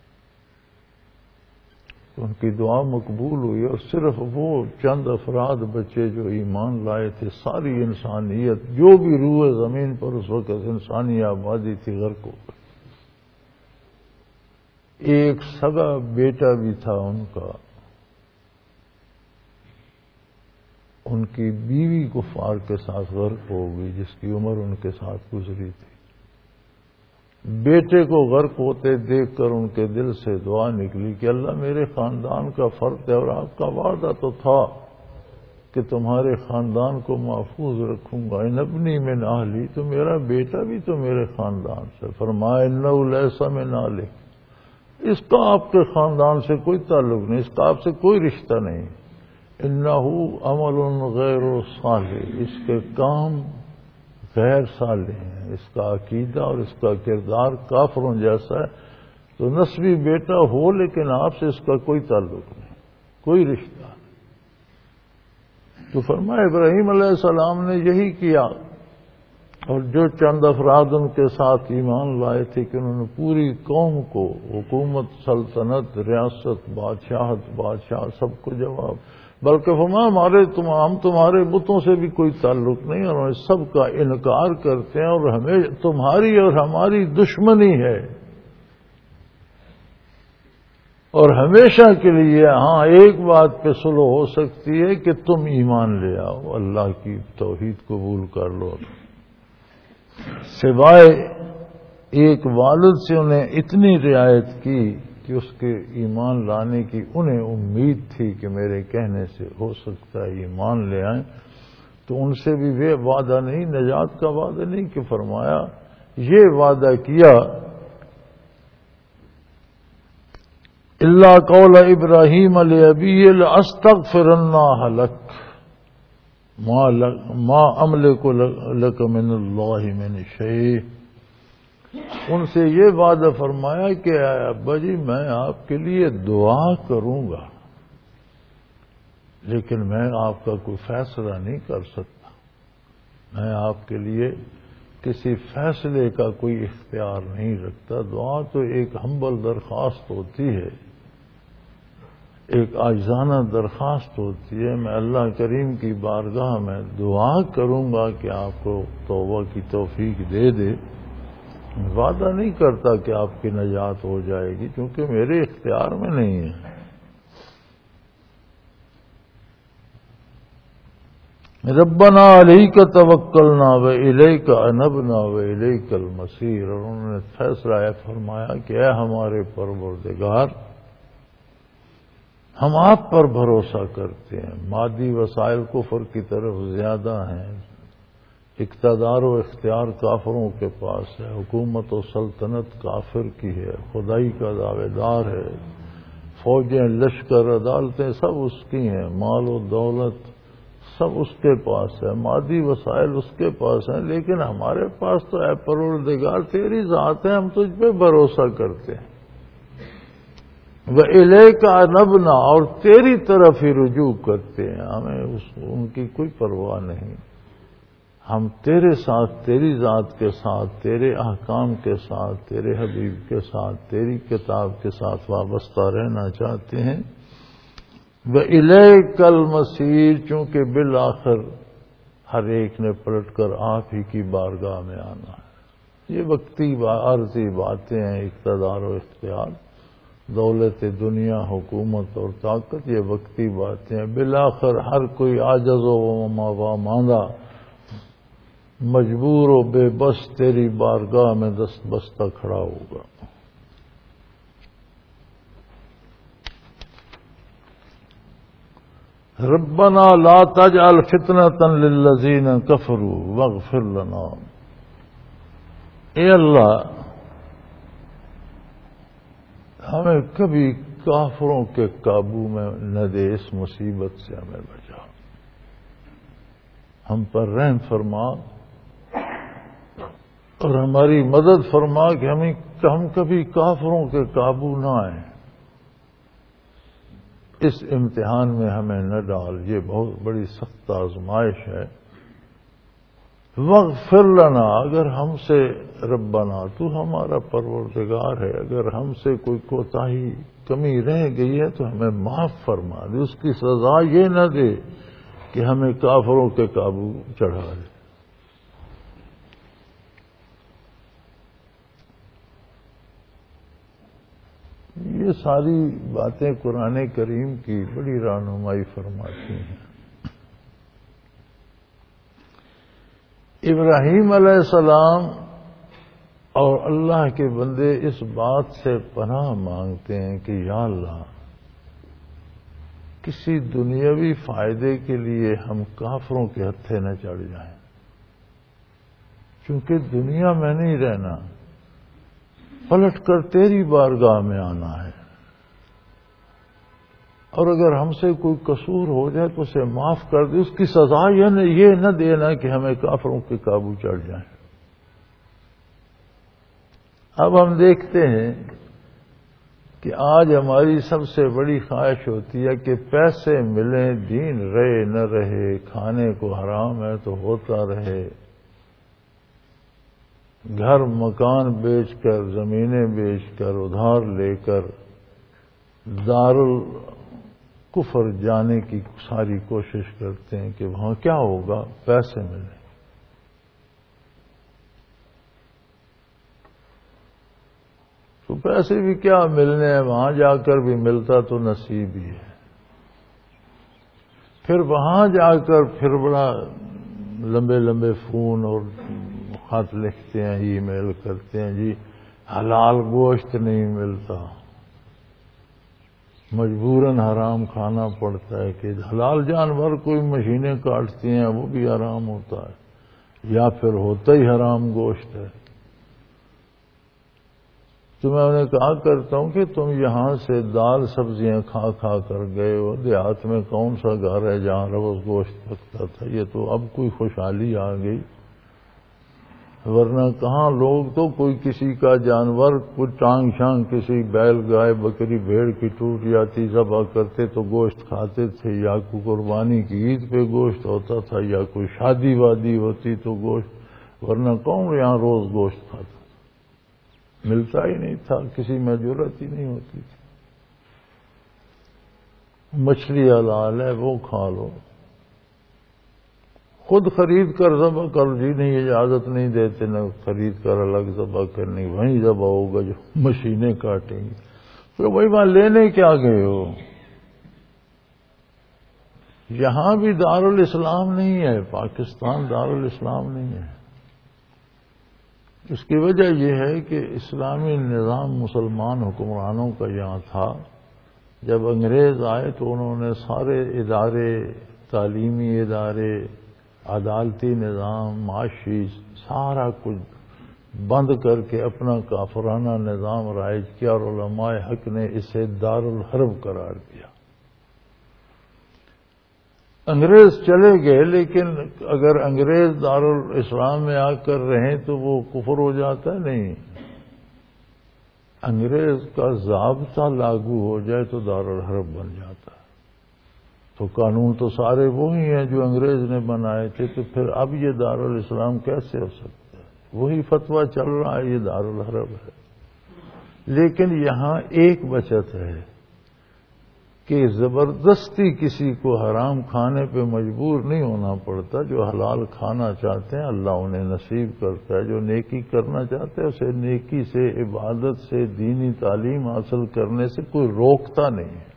ان کی دعا مقبول ہوئی اور صرف وہ چند افراد بچے جو ایمان لائے تھے، ساری انسانیت جو بھی روئے زمین پر اس وقت انسانی آبادی تھی غرق ہو گئی۔ ایک سگا بیٹا بھی تھا ان کا، ان کی بیوی کفار کے ساتھ غرق ہو گئی جس کی عمر ان کے ساتھ گزری تھی، بیٹے کو غرق ہوتے دیکھ کر ان کے دل سے دعا نکلی کہ اللہ میرے خاندان کا فرد ہے اور آپ کا وعدہ تو تھا کہ تمہارے خاندان کو محفوظ رکھوں گا، ان ابنی من اہلی، تو میرا بیٹا بھی تو میرے خاندان سے، فرمایا انہ لیس من اہلک، اس کا آپ کے خاندان سے کوئی تعلق نہیں، اس کا آپ سے کوئی رشتہ نہیں، انہ عمل غیر صالح، اس کے کام غیر صالح ہیں، اس کا عقیدہ اور اس کا کردار کافروں جیسا ہے، تو نسبی بیٹا ہو لیکن آپ سے اس کا کوئی تعلق نہیں، کوئی رشتہ نہیں۔ تو فرمایا ابراہیم علیہ السلام نے یہی کیا، اور جو چند افراد ان کے ساتھ ایمان لائے تھے کہ انہوں نے پوری قوم کو حکومت، سلطنت، ریاست، بادشاہت، بادشاہ سب کو جواب، بلکہ فرمایا ہمارے تم ہم تمہارے بتوں سے بھی کوئی تعلق نہیں، اور اس سب کا انکار کرتے ہیں، اور ہمیں تمہاری اور ہماری دشمنی ہے۔ اور ہمیشہ کے لیے ہاں ایک بات پہ صلح ہو سکتی ہے کہ تم ایمان لے آؤ، اللہ کی توحید قبول کر لو، سوائے ایک والد سے انہیں اتنی رعایت کی کہ اس کے ایمان لانے کی انہیں امید تھی کہ میرے کہنے سے ہو سکتا ہے ایمان لے آئیں، تو ان سے بھی وہ وعدہ نہیں، نجات کا وعدہ نہیں، کہ فرمایا یہ وعدہ کیا اللہ قول ابراہیم لأبیہ لأستغفرن لک ما املک لک من اللہ من شیء، ان سے یہ وعدہ فرمایا کہ ابا جی میں آپ کے لیے دعا کروں گا لیکن میں آپ کا کوئی فیصلہ نہیں کر سکتا، میں آپ کے لیے کسی فیصلے کا کوئی اختیار نہیں رکھتا۔ دعا تو ایک ہمبل درخواست ہوتی ہے، ایک عاجزانہ درخواست ہوتی ہے، میں اللہ کریم کی بارگاہ میں دعا کروں گا کہ آپ کو توبہ کی توفیق دے دے، وعدہ نہیں کرتا کہ آپ کی نجات ہو جائے گی کیونکہ میرے اختیار میں نہیں ہے۔ ربنا علیک توکلنا والیک انبنا والیک المصیر، اور انہوں نے فیصلہ فرمایا کہ اے ہمارے پروردگار ہم آپ پر بھروسہ کرتے ہیں، مادی وسائل کفر کی طرف زیادہ ہیں، اقتدار و اختیار کافروں کے پاس ہے، حکومت و سلطنت کافر کی ہے، خدائی کا دعوے دار ہے، فوجیں لشکر عدالتیں سب اس کی ہیں، مال و دولت سب اس کے پاس ہے، مادی وسائل اس کے پاس ہیں، لیکن ہمارے پاس تو اے پروردگار تیری ذات ہے، ہم تجھ پہ بھروسہ کرتے ہیں، وَإِلَيْكَ أَنَبْنَا، اور تیری طرف ہی رجوع کرتے ہیں، ہمیں اس ان کی کوئی پرواہ نہیں، ہم تیرے ساتھ، تیری ذات کے ساتھ، تیرے احکام کے ساتھ، تیرے حبیب کے ساتھ، تیری کتاب کے ساتھ وابستہ رہنا چاہتے ہیں۔ وَإِلَيْكَ الْمَصِيرُ، چونکہ بالآخر ہر ایک نے پلٹ کر آپ ہی کی بارگاہ میں آنا ہے۔ یہ وقتی عارضی باتیں ہیں، اقتدار و اختیار، دولت دنیا، حکومت اور طاقت، یہ وقتی باتیں ہیں، بالآخر ہر کوئی عاجز و ماندہ، مجبور و بے بس تیری بارگاہ میں دست بستہ کھڑا ہوگا۔ ربنا لا تجعل فتنة للذین کفروا واغفر لنا، اے اللہ ہمیں کبھی کافروں کے قابو میں نہ دے، اس مصیبت سے ہمیں بچا، ہم پر رحم فرما اور ہماری مدد فرما کہ ہمیں ہم کبھی کافروں کے قابو نہ آئیں، اس امتحان میں ہمیں نہ ڈال، یہ بہت بڑی سخت آزمائش ہے۔ واغفر لنا، اگر ہم سے ربنا تو ہمارا پروردگار ہے، اگر ہم سے کوئی کوتاہی کمی رہ گئی ہے تو ہمیں معاف فرما دے، اس کی سزا یہ نہ دے کہ ہمیں کافروں کے قابو چڑھا دے۔ یہ ساری باتیں قرآن کریم کی بڑی رہنمائی فرماتی ہیں۔ ابراہیم علیہ السلام اور اللہ کے بندے اس بات سے پناہ مانگتے ہیں کہ یا اللہ کسی دنیاوی فائدے کے لیے ہم کافروں کے ہتھے نہ چڑھ جائیں، کیونکہ دنیا میں نہیں رہنا، پلٹ کر تیری بارگاہ میں آنا ہے، اور اگر ہم سے کوئی قصور ہو جائے تو اسے معاف کر دے، اس کی سزا یہ نہ دینا کہ ہمیں کافروں کے قابو چڑھ جائیں۔ اب ہم دیکھتے ہیں کہ آج ہماری سب سے بڑی خواہش ہوتی ہے کہ پیسے ملیں، دین رہے نہ رہے، کھانے کو حرام ہے تو ہوتا رہے، گھر مکان بیچ کر، زمینیں بیچ کر، ادھار لے کر دار الکفر جانے کی ساری کوشش کرتے ہیں کہ وہاں کیا ہوگا، پیسے ملیں۔ تو پیسے بھی کیا ملنے ہیں، وہاں جا کر بھی ملتا تو نصیب ہی ہے. پھر وہاں جا کر پھر بڑا لمبے لمبے فون اور خط لکھتے ہیں، ای میل کرتے ہیں، جی حلال گوشت نہیں ملتا، مجبوراً حرام کھانا پڑتا ہے. کہ حلال جانور کوئی مشینیں کاٹتی ہیں وہ بھی حرام ہوتا ہے، یا پھر ہوتا ہی حرام گوشت ہے. تو میں انہیں کہا کرتا ہوں کہ تم یہاں سے دال سبزیاں کھا کھا کر گئے ہو، دیہات میں کون سا گھر ہے جہاں روز گوشت پکتا تھا؟ یہ تو اب کوئی خوشحالی آ گئی، ورنہ کہاں لوگ تو کوئی کسی کا جانور کوئی ٹانگ شانگ کسی بیل گائے بکری بھیڑ کی ٹوٹ جاتی ذبح کرتے تو گوشت کھاتے تھے، یا کوئی قربانی کی عید پہ گوشت ہوتا تھا، یا کوئی شادی وادی ہوتی تو گوشت، ورنہ کون یہاں روز گوشت کھاتا تھا؟ ملتا ہی نہیں تھا، کسی میں ضرورت ہی نہیں ہوتی تھی. مچھلی حلال ہے وہ کھا لو، خود خرید کر ذبح کر، جی نہیں اجازت نہیں دیتے نہ خرید کر الگ ذبح کرنی، وہیں ذبح ہوگا جو مشینیں کاٹیں گی. تو وہی وہاں لینے کیا گئے ہو؟ یہاں بھی دارالاسلام نہیں ہے، پاکستان دارالاسلام نہیں ہے. اس کی وجہ یہ ہے کہ اسلامی نظام مسلمان حکمرانوں کا یہاں تھا. جب انگریز آئے تو انہوں نے سارے ادارے، تعلیمی ادارے، عدالتی نظام، معاشی سارا کچھ بند کر کے اپنا کافرانہ نظام رائج کیا، اور علماء حق نے اسے دارالحرب قرار دیا. انگریز چلے گئے، لیکن اگر انگریز دارالاسلام میں آ کر رہیں تو وہ کفر ہو جاتا ہے؟ نہیں. انگریز کا ضابطہ لاگو ہو جائے تو دارالحرب بن جاتا ہے. تو قانون تو سارے وہی ہیں جو انگریز نے بنائے تھے، تو پھر اب یہ دارالاسلام کیسے ہو سکتا ہے؟ وہی فتویٰ چل رہا ہے، یہ دارالحرب ہے. لیکن یہاں ایک بچت ہے کہ زبردستی کسی کو حرام کھانے پہ مجبور نہیں ہونا پڑتا. جو حلال کھانا چاہتے ہیں اللہ انہیں نصیب کرتا ہے، جو نیکی کرنا چاہتے ہیں اسے نیکی سے، عبادت سے، دینی تعلیم حاصل کرنے سے کوئی روکتا نہیں ہے.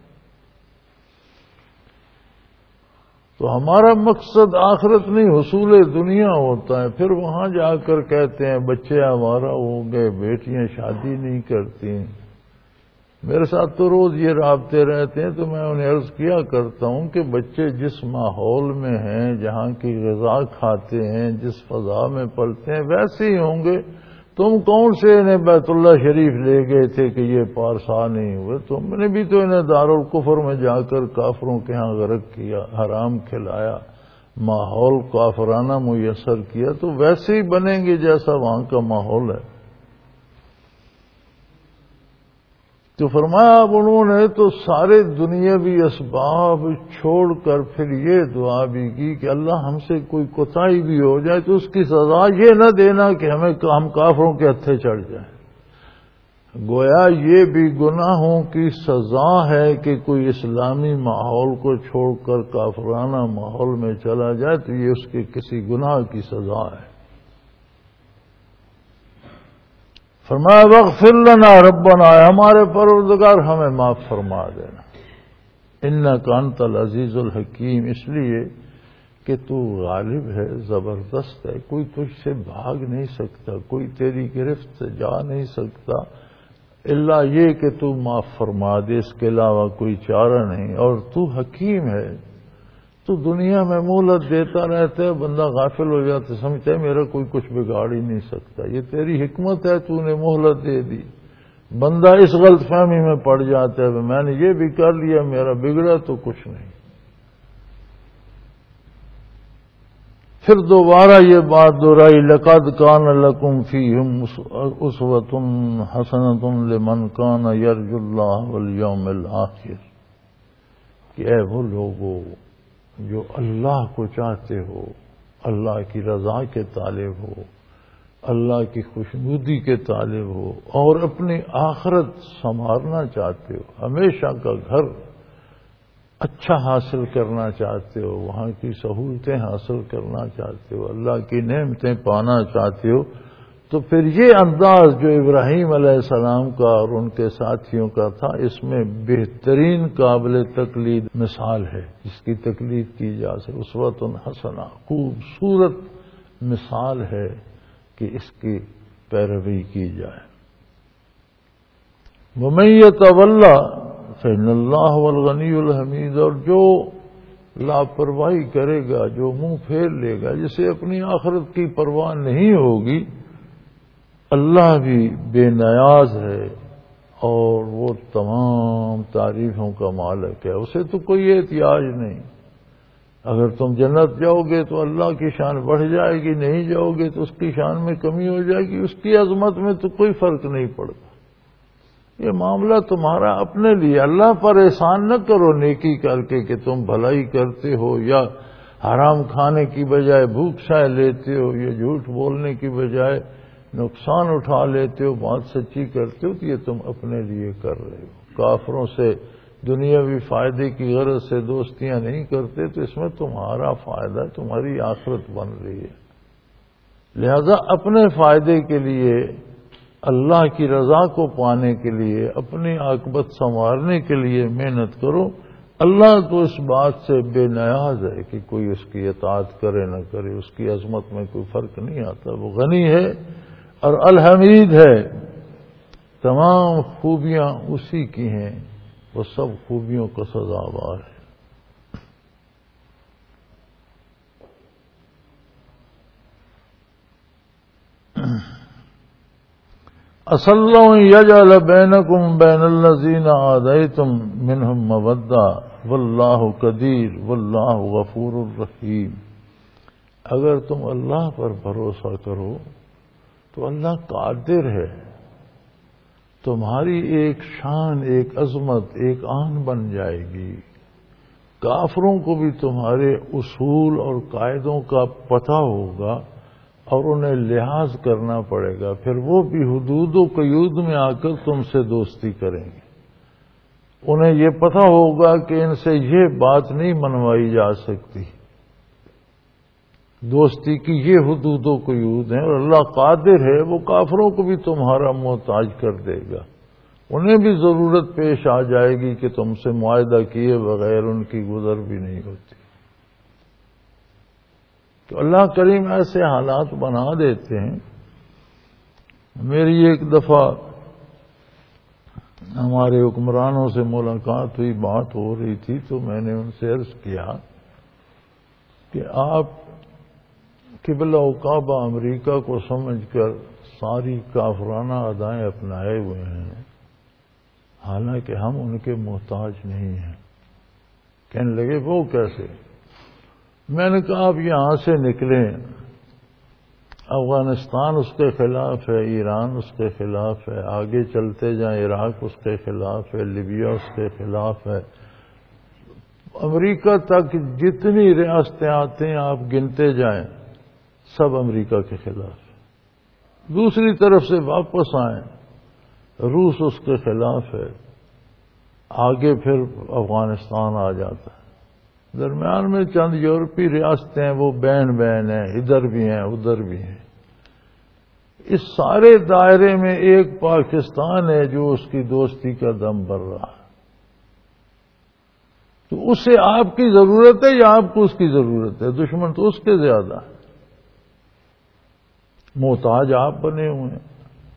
تو ہمارا مقصد آخرت نہیں، حصول دنیا ہوتا ہے. پھر وہاں جا کر کہتے ہیں بچے ہمارا ہو گئے، بیٹیاں شادی نہیں کرتی. میرے ساتھ تو روز یہ رابطے رہتے ہیں، تو میں انہیں عرض کیا کرتا ہوں کہ بچے جس ماحول میں ہیں، جہاں کی غذا کھاتے ہیں، جس فضا میں پلتے ہیں، ویسے ہی ہوں گے. تم کون سے انہیں بیت اللہ شریف لے گئے تھے کہ یہ پارسا نہیں ہوئے؟ تم نے بھی تو انہیں دارالکفر میں جا کر کافروں کے ہاں غرق کیا، حرام کھلایا، ماحول کافرانہ میسر کیا. تو ویسے ہی بنیں گے جیسا وہاں کا ماحول ہے. تو فرمایا اب انہوں نے تو سارے دنیاوی اسباب چھوڑ کر پھر یہ دعا بھی کی کہ اللہ ہم سے کوئی کوتاہی بھی ہو جائے تو اس کی سزا یہ نہ دینا کہ ہمیں ہم کافروں کے ہتھے چڑھ جائیں. گویا یہ بھی گناہوں کی سزا ہے کہ کوئی اسلامی ماحول کو چھوڑ کر کافرانہ ماحول میں چلا جائے تو یہ اس کے کسی گناہ کی سزا ہے. فرمایا واغفر لنا ربنا، ہمارے پروردگار ہمیں معاف فرما دینا. انک انت العزیز الحکیم، اس لیے کہ تو غالب ہے، زبردست ہے، کوئی تجھ سے بھاگ نہیں سکتا، کوئی تیری گرفت سے جا نہیں سکتا الا یہ کہ تو معاف فرما دے، اس کے علاوہ کوئی چارہ نہیں. اور تو حکیم ہے، تو دنیا میں مہلت دیتا رہتا ہے، بندہ غافل ہو جاتا ہے، سمجھتا ہے میرا کوئی کچھ بگاڑ ہی نہیں سکتا. یہ تیری حکمت ہے، تو نے مہلت دے دی. بندہ اس غلط فہمی میں پڑ جاتا ہے میں نے یہ بھی کر لیا، میرا بگڑا تو کچھ نہیں. پھر دوبارہ یہ بات دہرائی، لقد کان لکم فیہم اسوۃ حسنۃ لمن کان یرجو اللہ والیوم الآخر، کہ اے وہ لوگوں جو اللہ کو چاہتے ہو، اللہ کی رضا کے طالب ہو، اللہ کی خوشنودی کے طالب ہو، اور اپنی آخرت سنوارنا چاہتے ہو، ہمیشہ کا گھر اچھا حاصل کرنا چاہتے ہو، وہاں کی سہولتیں حاصل کرنا چاہتے ہو، اللہ کی نعمتیں پانا چاہتے ہو، تو پھر یہ انداز جو ابراہیم علیہ السلام کا اور ان کے ساتھیوں کا تھا، اس میں بہترین قابل تقلید مثال ہے جس کی تقلید کی جا سکے، اسوۃ حسنہ، خوبصورت مثال ہے کہ اس کی پیروی کی جائے۔ وَمَن يَتَوَلَّ فَإِنَّ اللَّهَ هُوَ الْغَنِيُّ الْحَمِيدُ، اور جو لاپرواہی کرے گا، جو منہ پھیر لے گا، جسے اپنی آخرت کی پرواہ نہیں ہوگی، اللہ بھی بے نیاز ہے اور وہ تمام تعریفوں کا مالک ہے، اسے تو کوئی احتیاج نہیں۔ اگر تم جنت جاؤ گے تو اللہ کی شان بڑھ جائے گی، نہیں جاؤ گے تو اس کی شان میں کمی ہو جائے گی، اس کی عظمت میں تو کوئی فرق نہیں پڑتا۔ یہ معاملہ تمہارا اپنے لیے، اللہ پر احسان نہ کرو نیکی کر کے کہ تم بھلائی کرتے ہو، یا حرام کھانے کی بجائے بھوک سہ لیتے ہو، یا جھوٹ بولنے کی بجائے نقصان اٹھا لیتے ہو، بات سچی کرتے ہو، تو یہ تم اپنے لیے کر رہے ہو۔ کافروں سے دنیاوی فائدے کی غرض سے دوستیاں نہیں کرتے تو اس میں تمہارا فائدہ، تمہاری آخرت بن رہی ہے۔ لہذا اپنے فائدے کے لیے، اللہ کی رضا کو پانے کے لیے، اپنی عاقبت سنوارنے کے لیے محنت کرو۔ اللہ تو اس بات سے بے نیاز ہے کہ کوئی اس کی اطاعت کرے نہ کرے، اس کی عظمت میں کوئی فرق نہیں آتا۔ وہ غنی ہے اور الحمید ہے، تمام خوبیاں اسی کی ہیں، وہ سب خوبیوں کا سزاوار ہے۔ اصلّٰ یجعل بینکم بین الذین عادیتم منہم مودہ واللہ قدیر واللہ غفور الرحیم۔ اگر تم اللہ پر بھروسہ کرو تو اللہ قادر ہے، تمہاری ایک شان، ایک عظمت، ایک آن بن جائے گی۔ کافروں کو بھی تمہارے اصول اور قاعدوں کا پتہ ہوگا اور انہیں لحاظ کرنا پڑے گا، پھر وہ بھی حدود و قیود میں آ کر تم سے دوستی کریں گے۔ انہیں یہ پتہ ہوگا کہ ان سے یہ بات نہیں منوائی جا سکتی، دوستی کی یہ حدود و قیود ہیں، اور اللہ قادر ہے، وہ کافروں کو بھی تمہارا محتاج کر دے گا، انہیں بھی ضرورت پیش آ جائے گی کہ تم سے معاہدہ کیے بغیر ان کی گزر بھی نہیں ہوتی۔ تو اللہ کریم ایسے حالات بنا دیتے ہیں۔ میری ایک دفعہ ہمارے حکمرانوں سے ملاقات ہوئی، بات ہو رہی تھی، تو میں نے ان سے عرض کیا کہ آپ قبلہ و کعبہ امریکہ کو سمجھ کر ساری کافرانہ ادائیں اپنائے ہوئے ہیں، حالانکہ ہم ان کے محتاج نہیں ہیں۔ کہنے لگے وہ کیسے؟ میں نے کہا آپ یہاں سے نکلیں، افغانستان اس کے خلاف ہے، ایران اس کے خلاف ہے، آگے چلتے جائیں عراق اس کے خلاف ہے، لیبیا اس کے خلاف ہے، امریکہ تک جتنی ریاستیں آتے ہیں آپ گنتے جائیں، سب امریکہ کے خلاف ہے۔ دوسری طرف سے واپس آئیں، روس اس کے خلاف ہے، آگے پھر افغانستان آ جاتا ہے، درمیان میں چند یورپی ریاستیں ہیں، وہ بین بین ہیں، ادھر بھی ہیں ادھر بھی ہیں۔ اس سارے دائرے میں ایک پاکستان ہے جو اس کی دوستی کا دم بھر رہا ہے۔ تو اسے آپ کی ضرورت ہے یا آپ کو اس کی ضرورت ہے؟ دشمن تو اس کے زیادہ ہے، محتاج آپ بنے ہوئے ہیں۔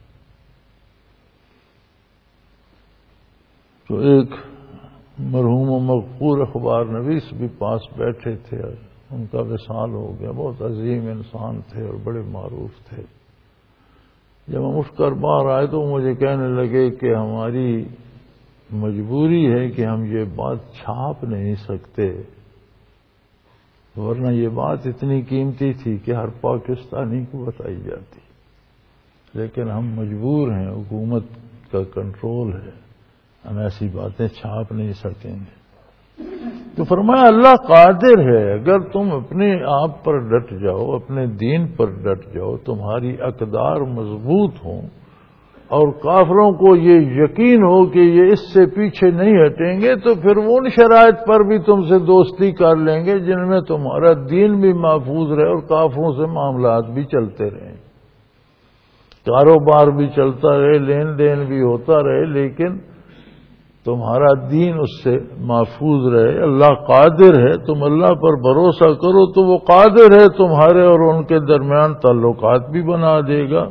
تو ایک مرحوم و مغفور اخبار نویس بھی پاس بیٹھے تھے، ان کا وصال ہو گیا، بہت عظیم انسان تھے اور بڑے معروف تھے۔ جب ہم اٹھ کر باہر آئے تو مجھے کہنے لگے کہ ہماری مجبوری ہے کہ ہم یہ بات چھاپ نہیں سکتے، ورنہ یہ بات اتنی قیمتی تھی کہ ہر پاکستانی کو بتائی جاتی، لیکن ہم مجبور ہیں، حکومت کا کنٹرول ہے، ہم ایسی باتیں چھاپ نہیں سکیں گے۔ تو فرمایا اللہ قادر ہے، اگر تم اپنے آپ پر ڈٹ جاؤ، اپنے دین پر ڈٹ جاؤ، تمہاری اقدار مضبوط ہوں اور کافروں کو یہ یقین ہو کہ یہ اس سے پیچھے نہیں ہٹیں گے، تو پھر ان شرائط پر بھی تم سے دوستی کر لیں گے جن میں تمہارا دین بھی محفوظ رہے اور کافروں سے معاملات بھی چلتے رہیں۔ کاروبار بھی چلتا رہے، لین دین بھی ہوتا رہے، لیکن تمہارا دین اس سے محفوظ رہے۔ اللہ قادر ہے، تم اللہ پر بھروسہ کرو تو وہ قادر ہے تمہارے اور ان کے درمیان تعلقات بھی بنا دے گا،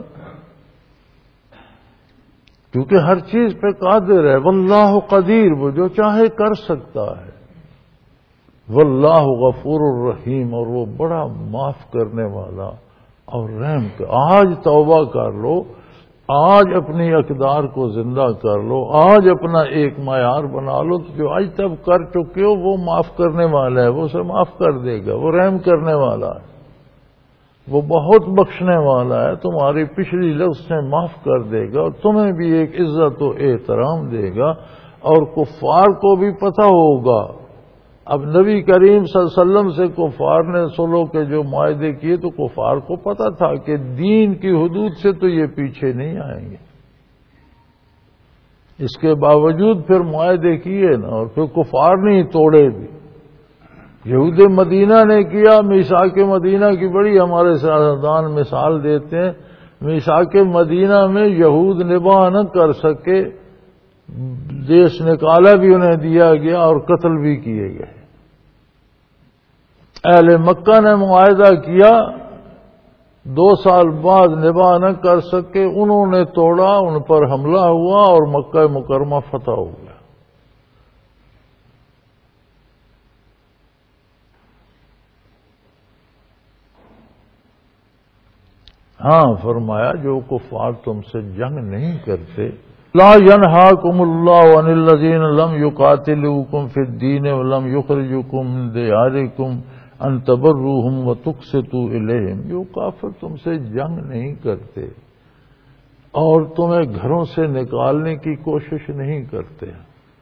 کیونکہ ہر چیز پہ قادر ہے۔ واللہ قدیر، وہ جو چاہے کر سکتا ہے۔ واللہ غفور الرحیم، اور وہ بڑا معاف کرنے والا اور رحم کا۔ آج توبہ کر لو، آج اپنی اقدار کو زندہ کر لو، آج اپنا ایک معیار بنا لو، تو جو آج تک کر چکے ہو وہ معاف کرنے والا ہے، وہ اسے معاف کر دے گا، وہ رحم کرنے والا ہے، وہ بہت بخشنے والا ہے، تمہاری پچھلی لفظ سے معاف کر دے گا اور تمہیں بھی ایک عزت و احترام دے گا، اور کفار کو بھی پتہ ہوگا۔ اب نبی کریم صلی اللہ علیہ وسلم سے کفار نے صلح کے جو معاہدے کیے تو کفار کو پتہ تھا کہ دین کی حدود سے تو یہ پیچھے نہیں آئیں گے، اس کے باوجود پھر معاہدے کیے نا، اور پھر کفار نہیں توڑے بھی۔ یہود مدینہ نے کیا، میثاق مدینہ کی بڑی ہمارے سیاستدان مثال دیتے ہیں۔ میثاق مدینہ میں یہود نباہ نہ کر سکے، دیش نکالا بھی انہیں دیا گیا اور قتل بھی کیے گئے۔ اہل مکہ نے معاہدہ کیا، دو سال بعد نباہ نہ کر سکے، انہوں نے توڑا، ان پر حملہ ہوا اور مکہ مکرمہ فتح ہو گیا۔ ہاں فرمایا جو کفار تم سے جنگ نہیں کرتے، لا ينهاكم الله عن الذين لم يقاتلوكم في الدين ولم يخرجوكم من دياركم ان تبروهم وتقسطوا اليهم، جو کافر تم سے جنگ نہیں کرتے اور تمہیں گھروں سے نکالنے کی کوشش نہیں کرتے۔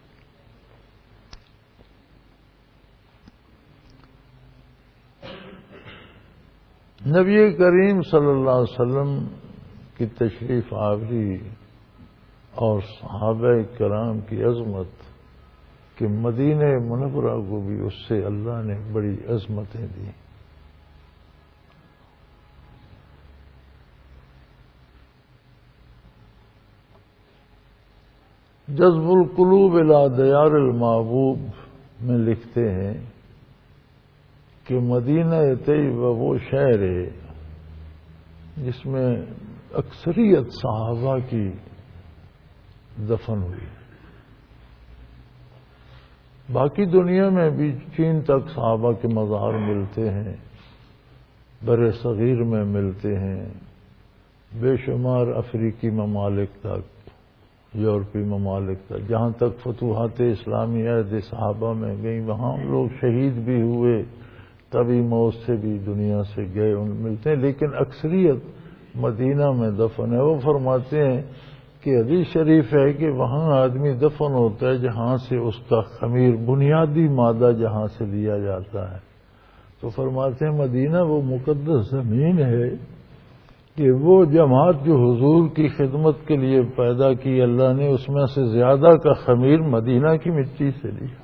نبی کریم صلی اللہ علیہ وسلم کی تشریف آوری اور صحابہ کرام کی عظمت کہ مدینہ منورہ کو بھی اس سے اللہ نے بڑی عظمتیں دی۔ جذب القلوب الی دیار المحبوب میں لکھتے ہیں کہ مدینہ طیبہ وہ شہر ہے جس میں اکثریت صحابہ کی دفن ہوئی۔ باقی دنیا میں بھی چین تک صحابہ کے مزار ملتے ہیں، بر صغیر میں ملتے ہیں، بے شمار افریقی ممالک تک، یورپی ممالک تک، جہاں تک فتوحات اسلامی عہد صحابہ میں گئیں وہاں لوگ شہید بھی ہوئے، تبھی موت سے بھی دنیا سے گئے، ان ملتے ہیں، لیکن اکثریت مدینہ میں دفن ہے۔ وہ فرماتے ہیں کہ حدیث شریف ہے کہ وہاں آدمی دفن ہوتا ہے جہاں سے اس کا خمیر، بنیادی مادہ جہاں سے لیا جاتا ہے۔ تو فرماتے ہیں مدینہ وہ مقدس زمین ہے کہ وہ جماعت جو حضور کی خدمت کے لیے پیدا کی اللہ نے، اس میں سے زیادہ کا خمیر مدینہ کی مٹی سے لیا۔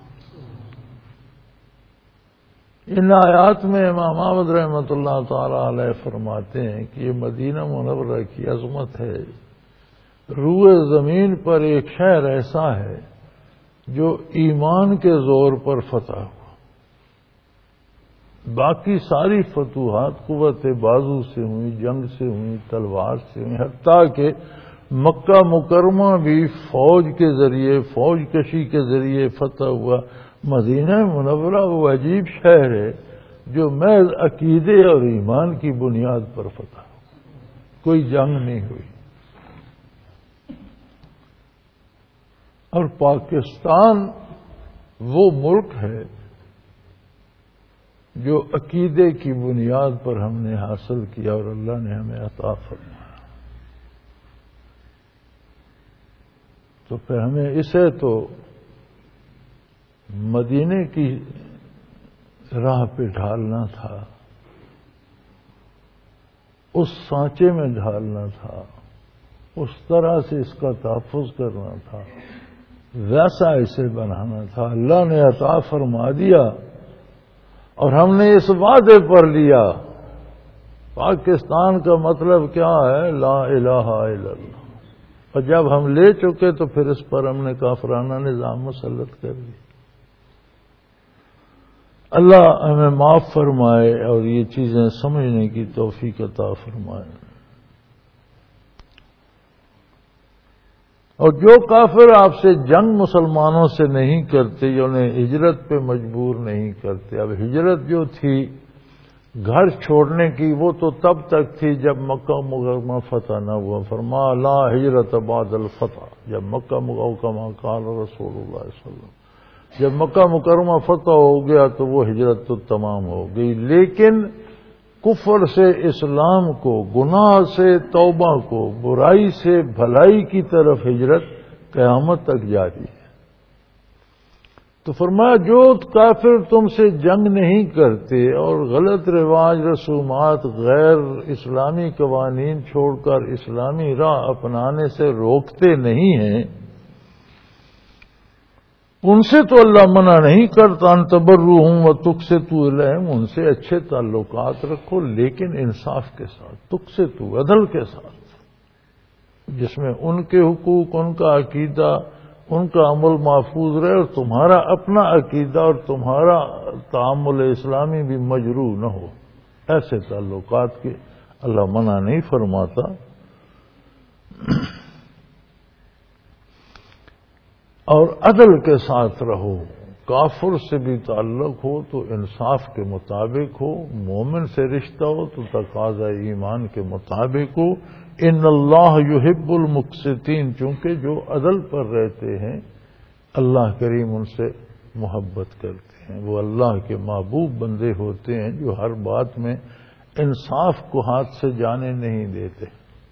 ان آیات میں امام احمد رحمۃ اللہ تعالی علیہ فرماتے ہیں کہ یہ مدینہ منورہ کی عظمت ہے۔ روئے زمین پر ایک شہر ایسا ہے جو ایمان کے زور پر فتح ہوا، باقی ساری فتوحات قوت بازو سے ہوئی، جنگ سے ہوئی، تلوار سے ہوئی، حتیٰ کہ مکہ مکرمہ بھی فوج کے ذریعے، فوج کشی کے ذریعے فتح ہوا۔ مدینہ منورہ وہ عجیب شہر ہے جو محض عقیدے اور ایمان کی بنیاد پر فتح ہوا، کوئی جنگ نہیں ہوئی۔ اور پاکستان وہ ملک ہے جو عقیدے کی بنیاد پر ہم نے حاصل کیا اور اللہ نے ہمیں عطا فرمایا، تو پھر ہمیں اسے تو مدینے کی راہ پہ ڈھالنا تھا، اس سانچے میں ڈھالنا تھا، اس طرح سے اس کا تحفظ کرنا تھا، ویسا اسے بنانا تھا۔ اللہ نے عطا فرما دیا اور ہم نے اس وعدے پر لیا پاکستان کا مطلب کیا ہے؟ لا الہ الا اللہ. اور جب ہم لے چکے تو پھر اس پر ہم نے کافرانہ نظام مسلط کر دیا. اللہ ہمیں معاف فرمائے اور یہ چیزیں سمجھنے کی توفیق عطا فرمائے. اور جو کافر آپ سے جنگ مسلمانوں سے نہیں کرتے، جو انہیں ہجرت پہ مجبور نہیں کرتے. اب ہجرت جو تھی گھر چھوڑنے کی، وہ تو تب تک تھی جب مکہ مکرمہ فتح نہ ہوا. فرمایا لا ہجرت بعد الفتح. جب مکہ مکرمہ قال رسول اللہ صلی اللہ علیہ وسلم، جب مکہ مکرمہ فتح ہو گیا تو وہ ہجرت تو تمام ہو گئی. لیکن کفر سے اسلام کو، گناہ سے توبہ کو، برائی سے بھلائی کی طرف ہجرت قیامت تک جاری ہے. تو فرمایا جو کافر تم سے جنگ نہیں کرتے اور غلط رواج، رسومات، غیر اسلامی قوانین چھوڑ کر اسلامی راہ اپنانے سے روکتے نہیں ہیں، ان سے تو اللہ منع نہیں کرتا. ان تبرؤہم وتقسطوا الیہم، ان سے اچھے تعلقات رکھو لیکن انصاف کے ساتھ، تقسطوا عدل کے ساتھ، جس میں ان کے حقوق، ان کا عقیدہ، ان کا عمل محفوظ رہے اور تمہارا اپنا عقیدہ اور تمہارا تعامل اسلامی بھی مجروح نہ ہو. ایسے تعلقات کے اللہ منع نہیں فرماتا. اور عدل کے ساتھ رہو. کافر سے بھی تعلق ہو تو انصاف کے مطابق ہو، مومن سے رشتہ ہو تو تقاضا ایمان کے مطابق ہو. ان اللہ یحب المقسطین، چونکہ جو عدل پر رہتے ہیں اللہ کریم ان سے محبت کرتے ہیں. وہ اللہ کے محبوب بندے ہوتے ہیں جو ہر بات میں انصاف کو ہاتھ سے جانے نہیں دیتے.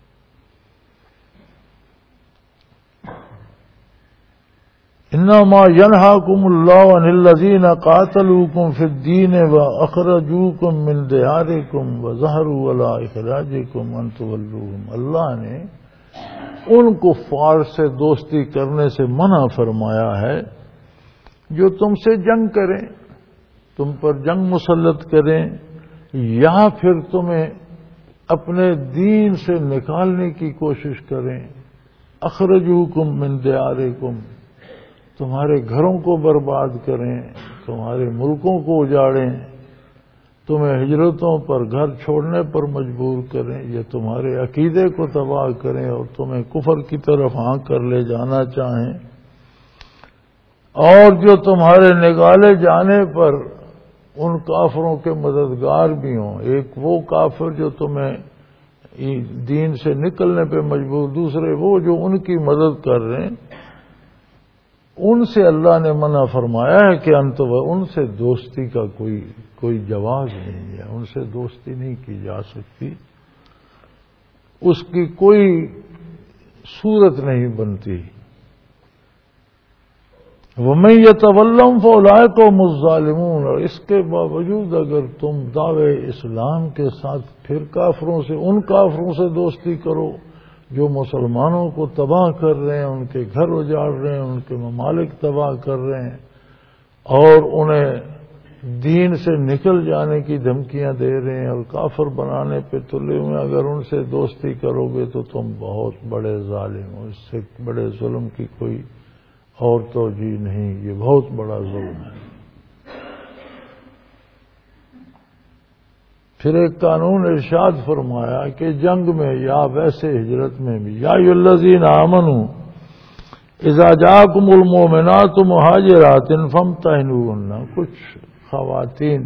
انما ینہاکم اللہ عن الذین قاتلوکم فی الدین واخرجوکم من دیارکم وظہروا علی اخراجکم ان تولوہم. اللہ نے ان کفار سے دوستی کرنے سے منع فرمایا ہے جو تم سے جنگ کریں، تم پر جنگ مسلط کریں، یا پھر تمہیں اپنے دین سے نکالنے کی کوشش کریں. اخرجوکم من دیارکم، تمہارے گھروں کو برباد کریں، تمہارے ملکوں کو اجاڑیں، تمہیں ہجرتوں پر، گھر چھوڑنے پر مجبور کریں، یا تمہارے عقیدے کو تباہ کریں اور تمہیں کفر کی طرف ہانک کر لے جانا چاہیں، اور جو تمہارے نکالے جانے پر ان کافروں کے مددگار بھی ہوں. ایک وہ کافر جو تمہیں دین سے نکلنے پہ مجبور، دوسرے وہ جو ان کی مدد کر رہے ہیں. ان سے اللہ نے منع فرمایا ہے کہ انت ان سے دوستی کا کوئی کوئی جواز نہیں ہے، ان سے دوستی نہیں کی جا سکتی، اس کی کوئی صورت نہیں بنتی. وَمَن يَتَوَلَّهُمْ فَأُولَٰئِكَ هُمُ الظَّالِمُونَ. اور اس کے باوجود اگر تم دعوے اسلام کے ساتھ پھر کافروں سے، ان کافروں سے دوستی کرو جو مسلمانوں کو تباہ کر رہے ہیں، ان کے گھر اجاڑ رہے ہیں، ان کے ممالک تباہ کر رہے ہیں، اور انہیں دین سے نکل جانے کی دھمکیاں دے رہے ہیں اور کافر بنانے پہ تلے ہوئے، اگر ان سے دوستی کرو گے تو تم بہت بڑے ظالم ہو. اس سے بڑے ظلم کی کوئی اور توجیہ نہیں. یہ بہت بڑا ظلم ہے. پھر ایک قانون ارشاد فرمایا کہ جنگ میں یا ویسے ہجرت میں بھی، یا ایھا الذین آمنوا اذا جاءکم المؤمنات مہاجرات فامتحنوہن. کچھ خواتین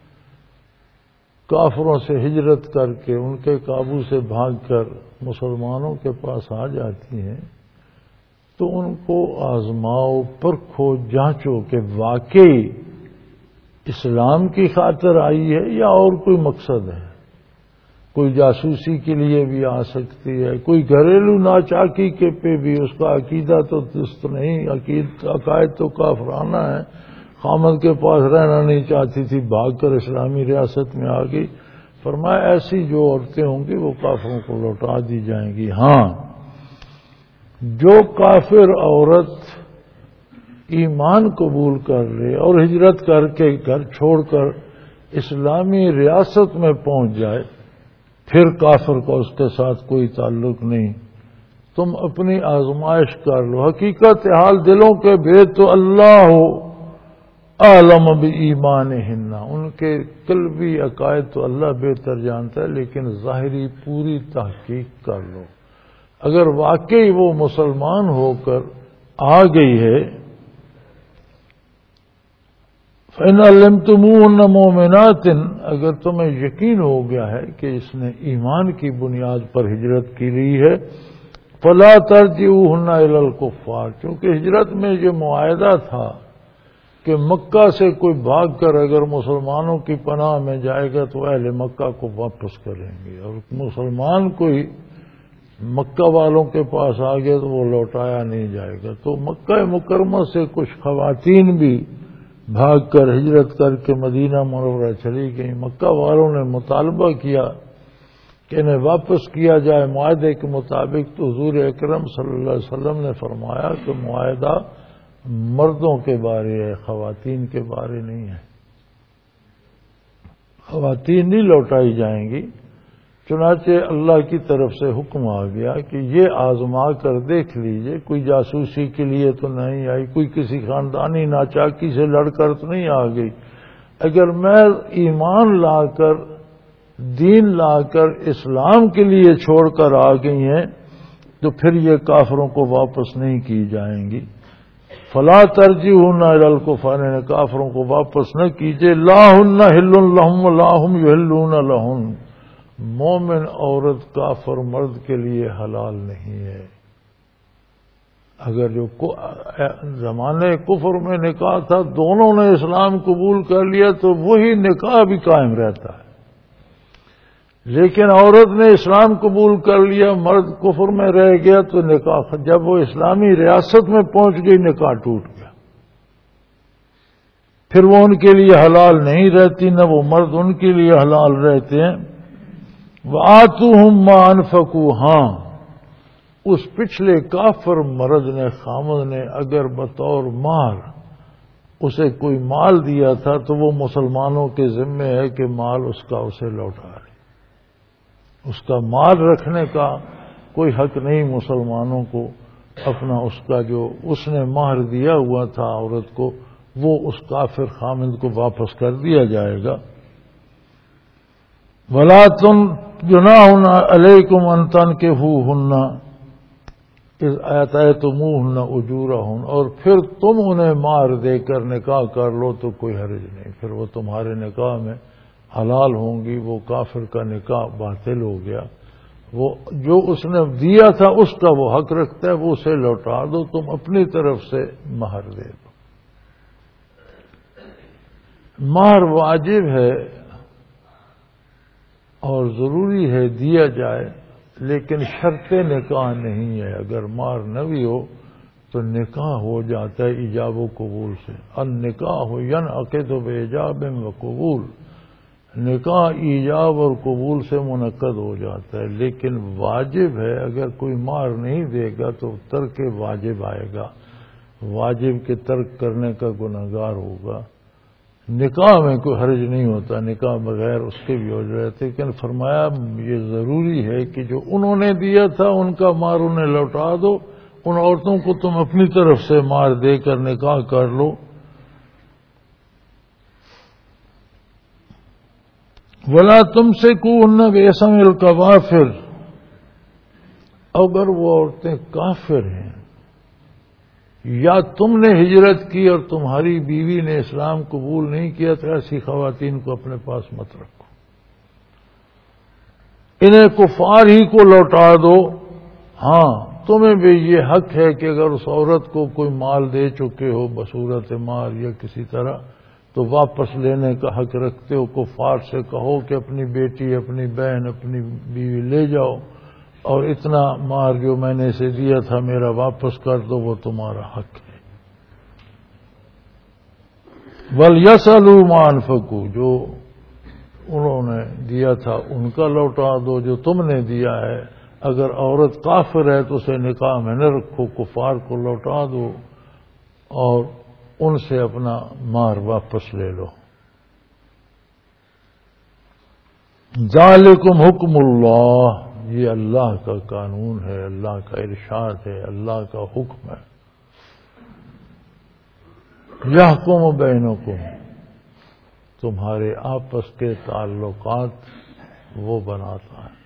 کافروں سے ہجرت کر کے، ان کے قابو سے بھاگ کر مسلمانوں کے پاس آ جاتی ہیں تو ان کو آزماؤ، پرکھو، جانچو کہ واقعی اسلام کی خاطر آئی ہے یا اور کوئی مقصد ہے. کوئی جاسوسی کے لیے بھی آ سکتی ہے، کوئی گھریلو ناچاکی کے پہ بھی، اس کا عقیدہ تو درست نہیں، عقید عقائد تو کافرانہ ہے، خامد کے پاس رہنا نہیں چاہتی تھی، بھاگ کر اسلامی ریاست میں آ گئی. فرمایا ایسی جو عورتیں ہوں گی وہ کافروں کو لوٹا دی جائیں گی. ہاں، جو کافر عورت ایمان قبول کر لے اور ہجرت کر کے گھر چھوڑ کر اسلامی ریاست میں پہنچ جائے پھر کافر کا اس کے ساتھ کوئی تعلق نہیں. تم اپنی آزمائش کر لو. حقیقت حال دلوں کے بھید تو اللہ ہو عالم بایمانہن، ان کے قلبی عقائد تو اللہ بہتر جانتا ہے، لیکن ظاہری پوری تحقیق کر لو. اگر واقعی وہ مسلمان ہو کر آ گئی ہے، فَإِنْ عَلِمْتُمُوهُنَّ مُؤْمِنَاتٍ، اگر تمہیں یقین ہو گیا ہے کہ اس نے ایمان کی بنیاد پر ہجرت کی لی ہے، فَلَا تَرْجِعُوهُنَّ إِلَى الْكُفَّارِ، چونکہ ہجرت میں یہ معاہدہ تھا کہ مکہ سے کوئی بھاگ کر اگر مسلمانوں کی پناہ میں جائے گا تو اہل مکہ کو واپس کریں گے، اور مسلمان کوئی مکہ والوں کے پاس آ گیا تو وہ لوٹایا نہیں جائے گا. تو مکہ مکرمہ سے کچھ خواتین بھی بھاگ کر ہجرت کر کے مدینہ منورہ چلی گئیں. مکہ والوں نے مطالبہ کیا کہ انہیں واپس کیا جائے معاہدے کے مطابق، تو حضور اکرم صلی اللہ علیہ وسلم نے فرمایا کہ معاہدہ مردوں کے بارے ہے، خواتین کے بارے نہیں ہے. خواتین نہیں لوٹائی جائیں گی. چنانچہ اللہ کی طرف سے حکم آ گیا کہ یہ آزما کر دیکھ لیجئے، کوئی جاسوسی کے لیے تو نہیں آئی، کوئی کسی خاندانی ناچاکی سے لڑ کر تو نہیں آ گئی. اگر میں ایمان لا کر، دین لا کر اسلام کے لیے چھوڑ کر آ گئی ہیں تو پھر یہ کافروں کو واپس نہیں کی جائیں گی. فلا ترجعوهن الى الكفار، نے کافروں کو واپس نہ کیجیے. لا ہن حل لهم لا هم يحلون لهن، مومن عورت کافر مرد کے لیے حلال نہیں ہے. اگر جو زمانے کفر میں نکاح تھا، دونوں نے اسلام قبول کر لیا تو وہی نکاح بھی قائم رہتا ہے. لیکن عورت نے اسلام قبول کر لیا، مرد کفر میں رہ گیا تو نکاح، جب وہ اسلامی ریاست میں پہنچ گئی نکاح ٹوٹ گیا. پھر وہ ان کے لیے حلال نہیں رہتی، نہ وہ مرد ان کے لیے حلال رہتے ہیں. وَآتُوهُمْ مَا أَنفَقُوا، ہاں اس پچھلے کافر مرد نے، خامد نے اگر بطور مہر اسے کوئی مال دیا تھا تو وہ مسلمانوں کے ذمے ہے کہ مال اس کا اسے لوٹا دے. اس کا مال رکھنے کا کوئی حق نہیں مسلمانوں کو. اپنا اس کا جو اس نے مہر دیا ہوا تھا عورت کو، وہ اس کافر خامد کو واپس کر دیا جائے گا. وَلَا جُنَاحٌ عَلَيْكُمْ أَن تَنكِحُوهُنَّ إِذْ آتَيْتُمُوهُنَّ أُجُورَهُنَّ، اور پھر تم انہیں مہر دے کر نکاح کر لو تو کوئی حرج نہیں، پھر وہ تمہارے نکاح میں حلال ہوں گی. وہ کافر کا نکاح باطل ہو گیا. وہ جو اس نے دیا تھا اس کا وہ حق رکھتا ہے، وہ اسے لوٹا دو، تم اپنی طرف سے مہر دے دو. مہر واجب ہے اور ضروری ہے دیا جائے، لیکن شرط نکاح نہیں ہے. اگر مہر نہ بھی ہو تو نکاح ہو جاتا ہے ایجاب و قبول سے. النکاح ینعقد بایجاب و قبول، نکاح ایجاب اور قبول سے منعقد ہو جاتا ہے. لیکن واجب ہے، اگر کوئی مہر نہیں دے گا تو ترک واجب آئے گا، واجب کے ترک کرنے کا گنہگار ہوگا. نکاح میں کوئی حرج نہیں ہوتا، نکاح بغیر اس کے بھی ہو جاتے. لیکن فرمایا یہ ضروری ہے کہ جو انہوں نے دیا تھا ان کا مہر انہیں لوٹا دو، ان عورتوں کو تم اپنی طرف سے مہر دے کر نکاح کر لو. وَلَا تُمْسِكُوهُنَّ بِإِثْمِ الْكَوَافِرِ، اگر وہ عورتیں کافر ہیں یا تم نے ہجرت کی اور تمہاری بیوی نے اسلام قبول نہیں کیا تو ایسی خواتین کو اپنے پاس مت رکھو، انہیں کفار ہی کو لوٹا دو. ہاں تمہیں بھی یہ حق ہے کہ اگر اس عورت کو کوئی مال دے چکے ہو بصورت مال یا کسی طرح تو واپس لینے کا حق رکھتے ہو. کفار سے کہو کہ اپنی بیٹی، اپنی بہن، اپنی بیوی لے جاؤ اور اتنا مہر جو میں نے اسے دیا تھا میرا واپس کر دو، وہ تمہارا حق ہے. وَلْيَسْأَلُوا مَا أَنفَقُوا، جو انہوں نے دیا تھا ان کا لوٹا دو جو تم نے دیا ہے. اگر عورت کافر ہے تو اسے نکاح میں نہ رکھو، کفار کو لوٹا دو اور ان سے اپنا مہر واپس لے لو. ذالکم حکم اللہ، یہ اللہ کا قانون ہے، اللہ کا ارشاد ہے، اللہ کا حکم ہے۔ یحکم بینکم، تمہارے آپس کے تعلقات وہ بناتا ہے۔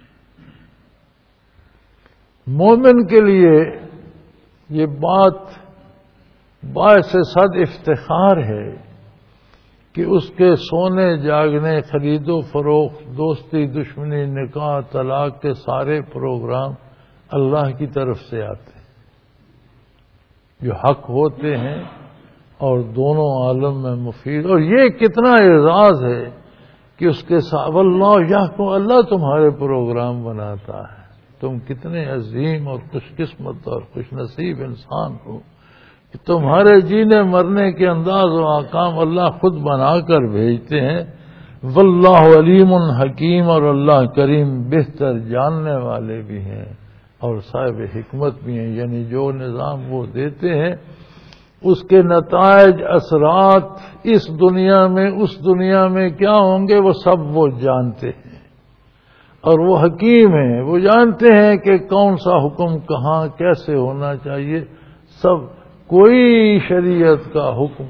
مومن کے لیے یہ بات باعث صد افتخار ہے کہ اس کے سونے جاگنے، خرید و فروخت، دوستی دشمنی، نکاح طلاق کے سارے پروگرام اللہ کی طرف سے آتے ہیں جو حق ہوتے ہیں اور دونوں عالم میں مفید۔ اور یہ کتنا اعزاز ہے کہ اس کے ساتھ واللہ یحکم، اللہ تمہارے پروگرام بناتا ہے۔ تم کتنے عظیم اور خوش قسمت اور خوش نصیب انسان ہو کہ تمہارے جینے مرنے کے انداز و احکام اللہ خود بنا کر بھیجتے ہیں۔ واللہ علیم حکیم، اور اللہ کریم بہتر جاننے والے بھی ہیں اور صاحب حکمت بھی ہیں، یعنی جو نظام وہ دیتے ہیں اس کے نتائج اثرات اس دنیا میں اس دنیا میں کیا ہوں گے وہ سب وہ جانتے ہیں، اور وہ حکیم ہیں، وہ جانتے ہیں کہ کون سا حکم کہاں کیسے ہونا چاہیے۔ سب کوئی شریعت کا حکم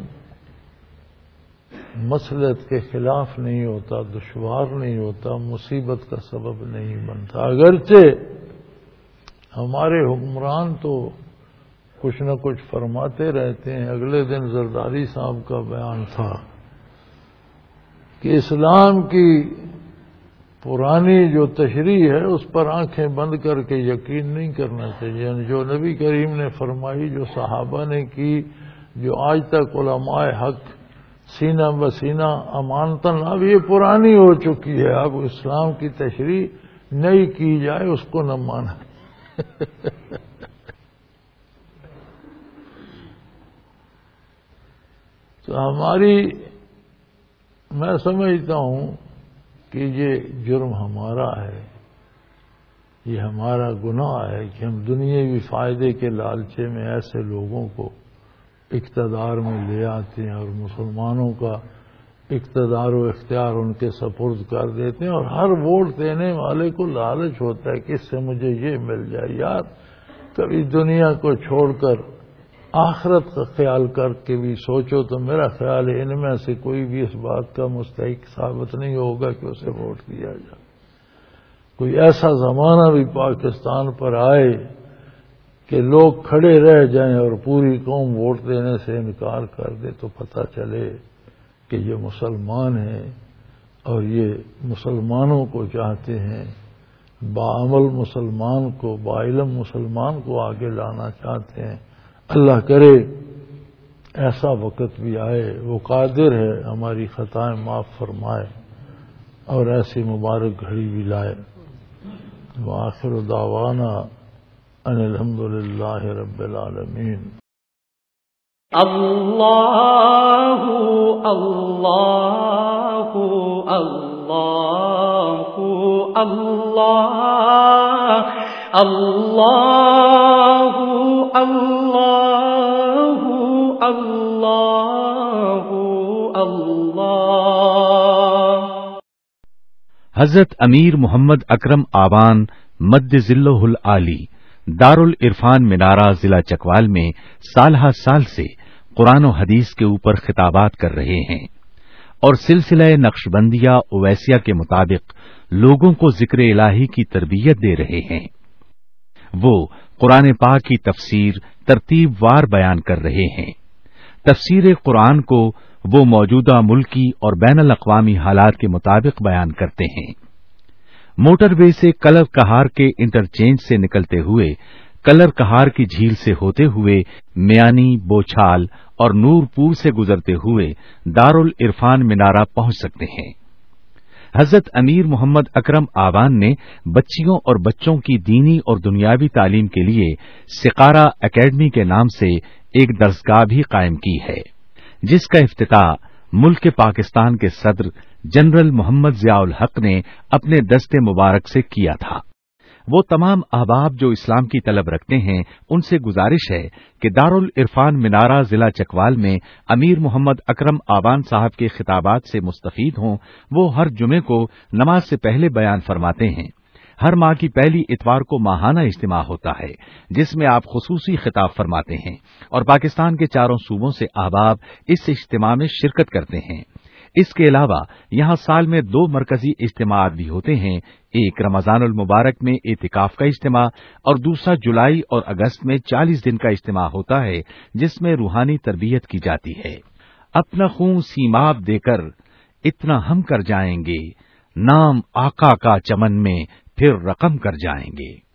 مصلحت کے خلاف نہیں ہوتا، دشوار نہیں ہوتا، مصیبت کا سبب نہیں بنتا۔ اگرچہ ہمارے حکمران تو کچھ نہ کچھ فرماتے رہتے ہیں۔ اگلے دن زرداری صاحب کا بیان تھا کہ اسلام کی پرانی جو تشریح ہے اس پر آنکھیں بند کر کے یقین نہیں کرنا چاہیے، یعنی جو نبی کریم نے فرمائی، جو صحابہ نے کی، جو آج تک علماء حق سینہ بسینہ امانتاً، اب یہ پرانی ہو چکی ہے، اب اسلام کی تشریح نئی کی جائے اس کو نہ مانا۔ تو ہماری، میں سمجھتا ہوں کہ یہ جرم ہمارا ہے، یہ ہمارا گناہ ہے کہ ہم دنیاوی فائدے کے لالچے میں ایسے لوگوں کو اقتدار میں لے آتے ہیں اور مسلمانوں کا اقتدار و اختیار ان کے سپرد کر دیتے ہیں، اور ہر ووٹ دینے والے کو لالچ ہوتا ہے کہ اس سے مجھے یہ مل جائے۔ یار کبھی دنیا کو چھوڑ کر آخرت کا خیال کر کے بھی سوچو تو میرا خیال ہے ان میں سے کوئی بھی اس بات کا مستحق ثابت نہیں ہوگا کہ اسے ووٹ دیا جائے۔ کوئی ایسا زمانہ بھی پاکستان پر آئے کہ لوگ کھڑے رہ جائیں اور پوری قوم ووٹ دینے سے انکار کر دے تو پتہ چلے کہ یہ مسلمان ہیں اور یہ مسلمانوں کو چاہتے ہیں، باعمل مسلمان کو، باعلم مسلمان کو آگے لانا چاہتے ہیں۔ اللہ کرے ایسا وقت بھی آئے، وہ قادر ہے ہماری خطائیں معاف فرمائے اور ایسی مبارک گھڑی بھی لائے۔ وآخر دعوانا ان الحمدللہ رب العالمین۔ اللہ اللہ اللہ اللہ اللہ اللہ اللہ اللہ۔ حضرت امیر محمد اکرم آوان مد ذلہ العالی دارالعرفان منارہ ضلع چکوال میں سال ہر سال سے قرآن و حدیث کے اوپر خطابات کر رہے ہیں اور سلسلہ نقشبندیہ اویسیہ کے مطابق لوگوں کو ذکر الہی کی تربیت دے رہے ہیں۔ وہ قرآن پاک کی تفسیر ترتیب وار بیان کر رہے ہیں۔ تفسیر قرآن کو وہ موجودہ ملکی اور بین الاقوامی حالات کے مطابق بیان کرتے ہیں۔ موٹر وے سے کلر کہار کے انٹرچینج سے نکلتے ہوئے کلر کہار کی جھیل سے ہوتے ہوئے میانی، بوچھال اور نور پور سے گزرتے ہوئے دارالعرفان منارہ پہنچ سکتے ہیں۔ حضرت امیر محمد اکرم آوان نے بچیوں اور بچوں کی دینی اور دنیاوی تعلیم کے لیے سقارہ اکیڈمی کے نام سے ایک درسگاہ بھی قائم کی ہے، جس کا افتتاح ملک پاکستان کے صدر جنرل محمد ضیاء الحق نے اپنے دست مبارک سے کیا تھا۔ وہ تمام احباب جو اسلام کی طلب رکھتے ہیں ان سے گزارش ہے کہ دارالعرفان منارہ ضلع چکوال میں امیر محمد اکرم آبان صاحب کے خطابات سے مستفید ہوں۔ وہ ہر جمعے کو نماز سے پہلے بیان فرماتے ہیں۔ ہر ماہ کی پہلی اتوار کو ماہانہ اجتماع ہوتا ہے جس میں آپ خصوصی خطاب فرماتے ہیں اور پاکستان کے چاروں صوبوں سے احباب اس اجتماع میں شرکت کرتے ہیں۔ اس کے علاوہ یہاں سال میں دو مرکزی اجتماعات بھی ہوتے ہیں، ایک رمضان المبارک میں اعتکاف کا اجتماع اور دوسرا جولائی اور اگست میں چالیس دن کا اجتماع ہوتا ہے جس میں روحانی تربیت کی جاتی ہے۔ اپنا خون سیماب دے کر اتنا ہم کر جائیں گے، نام آقا کا چمن میں پھر رقم کر جائیں گے۔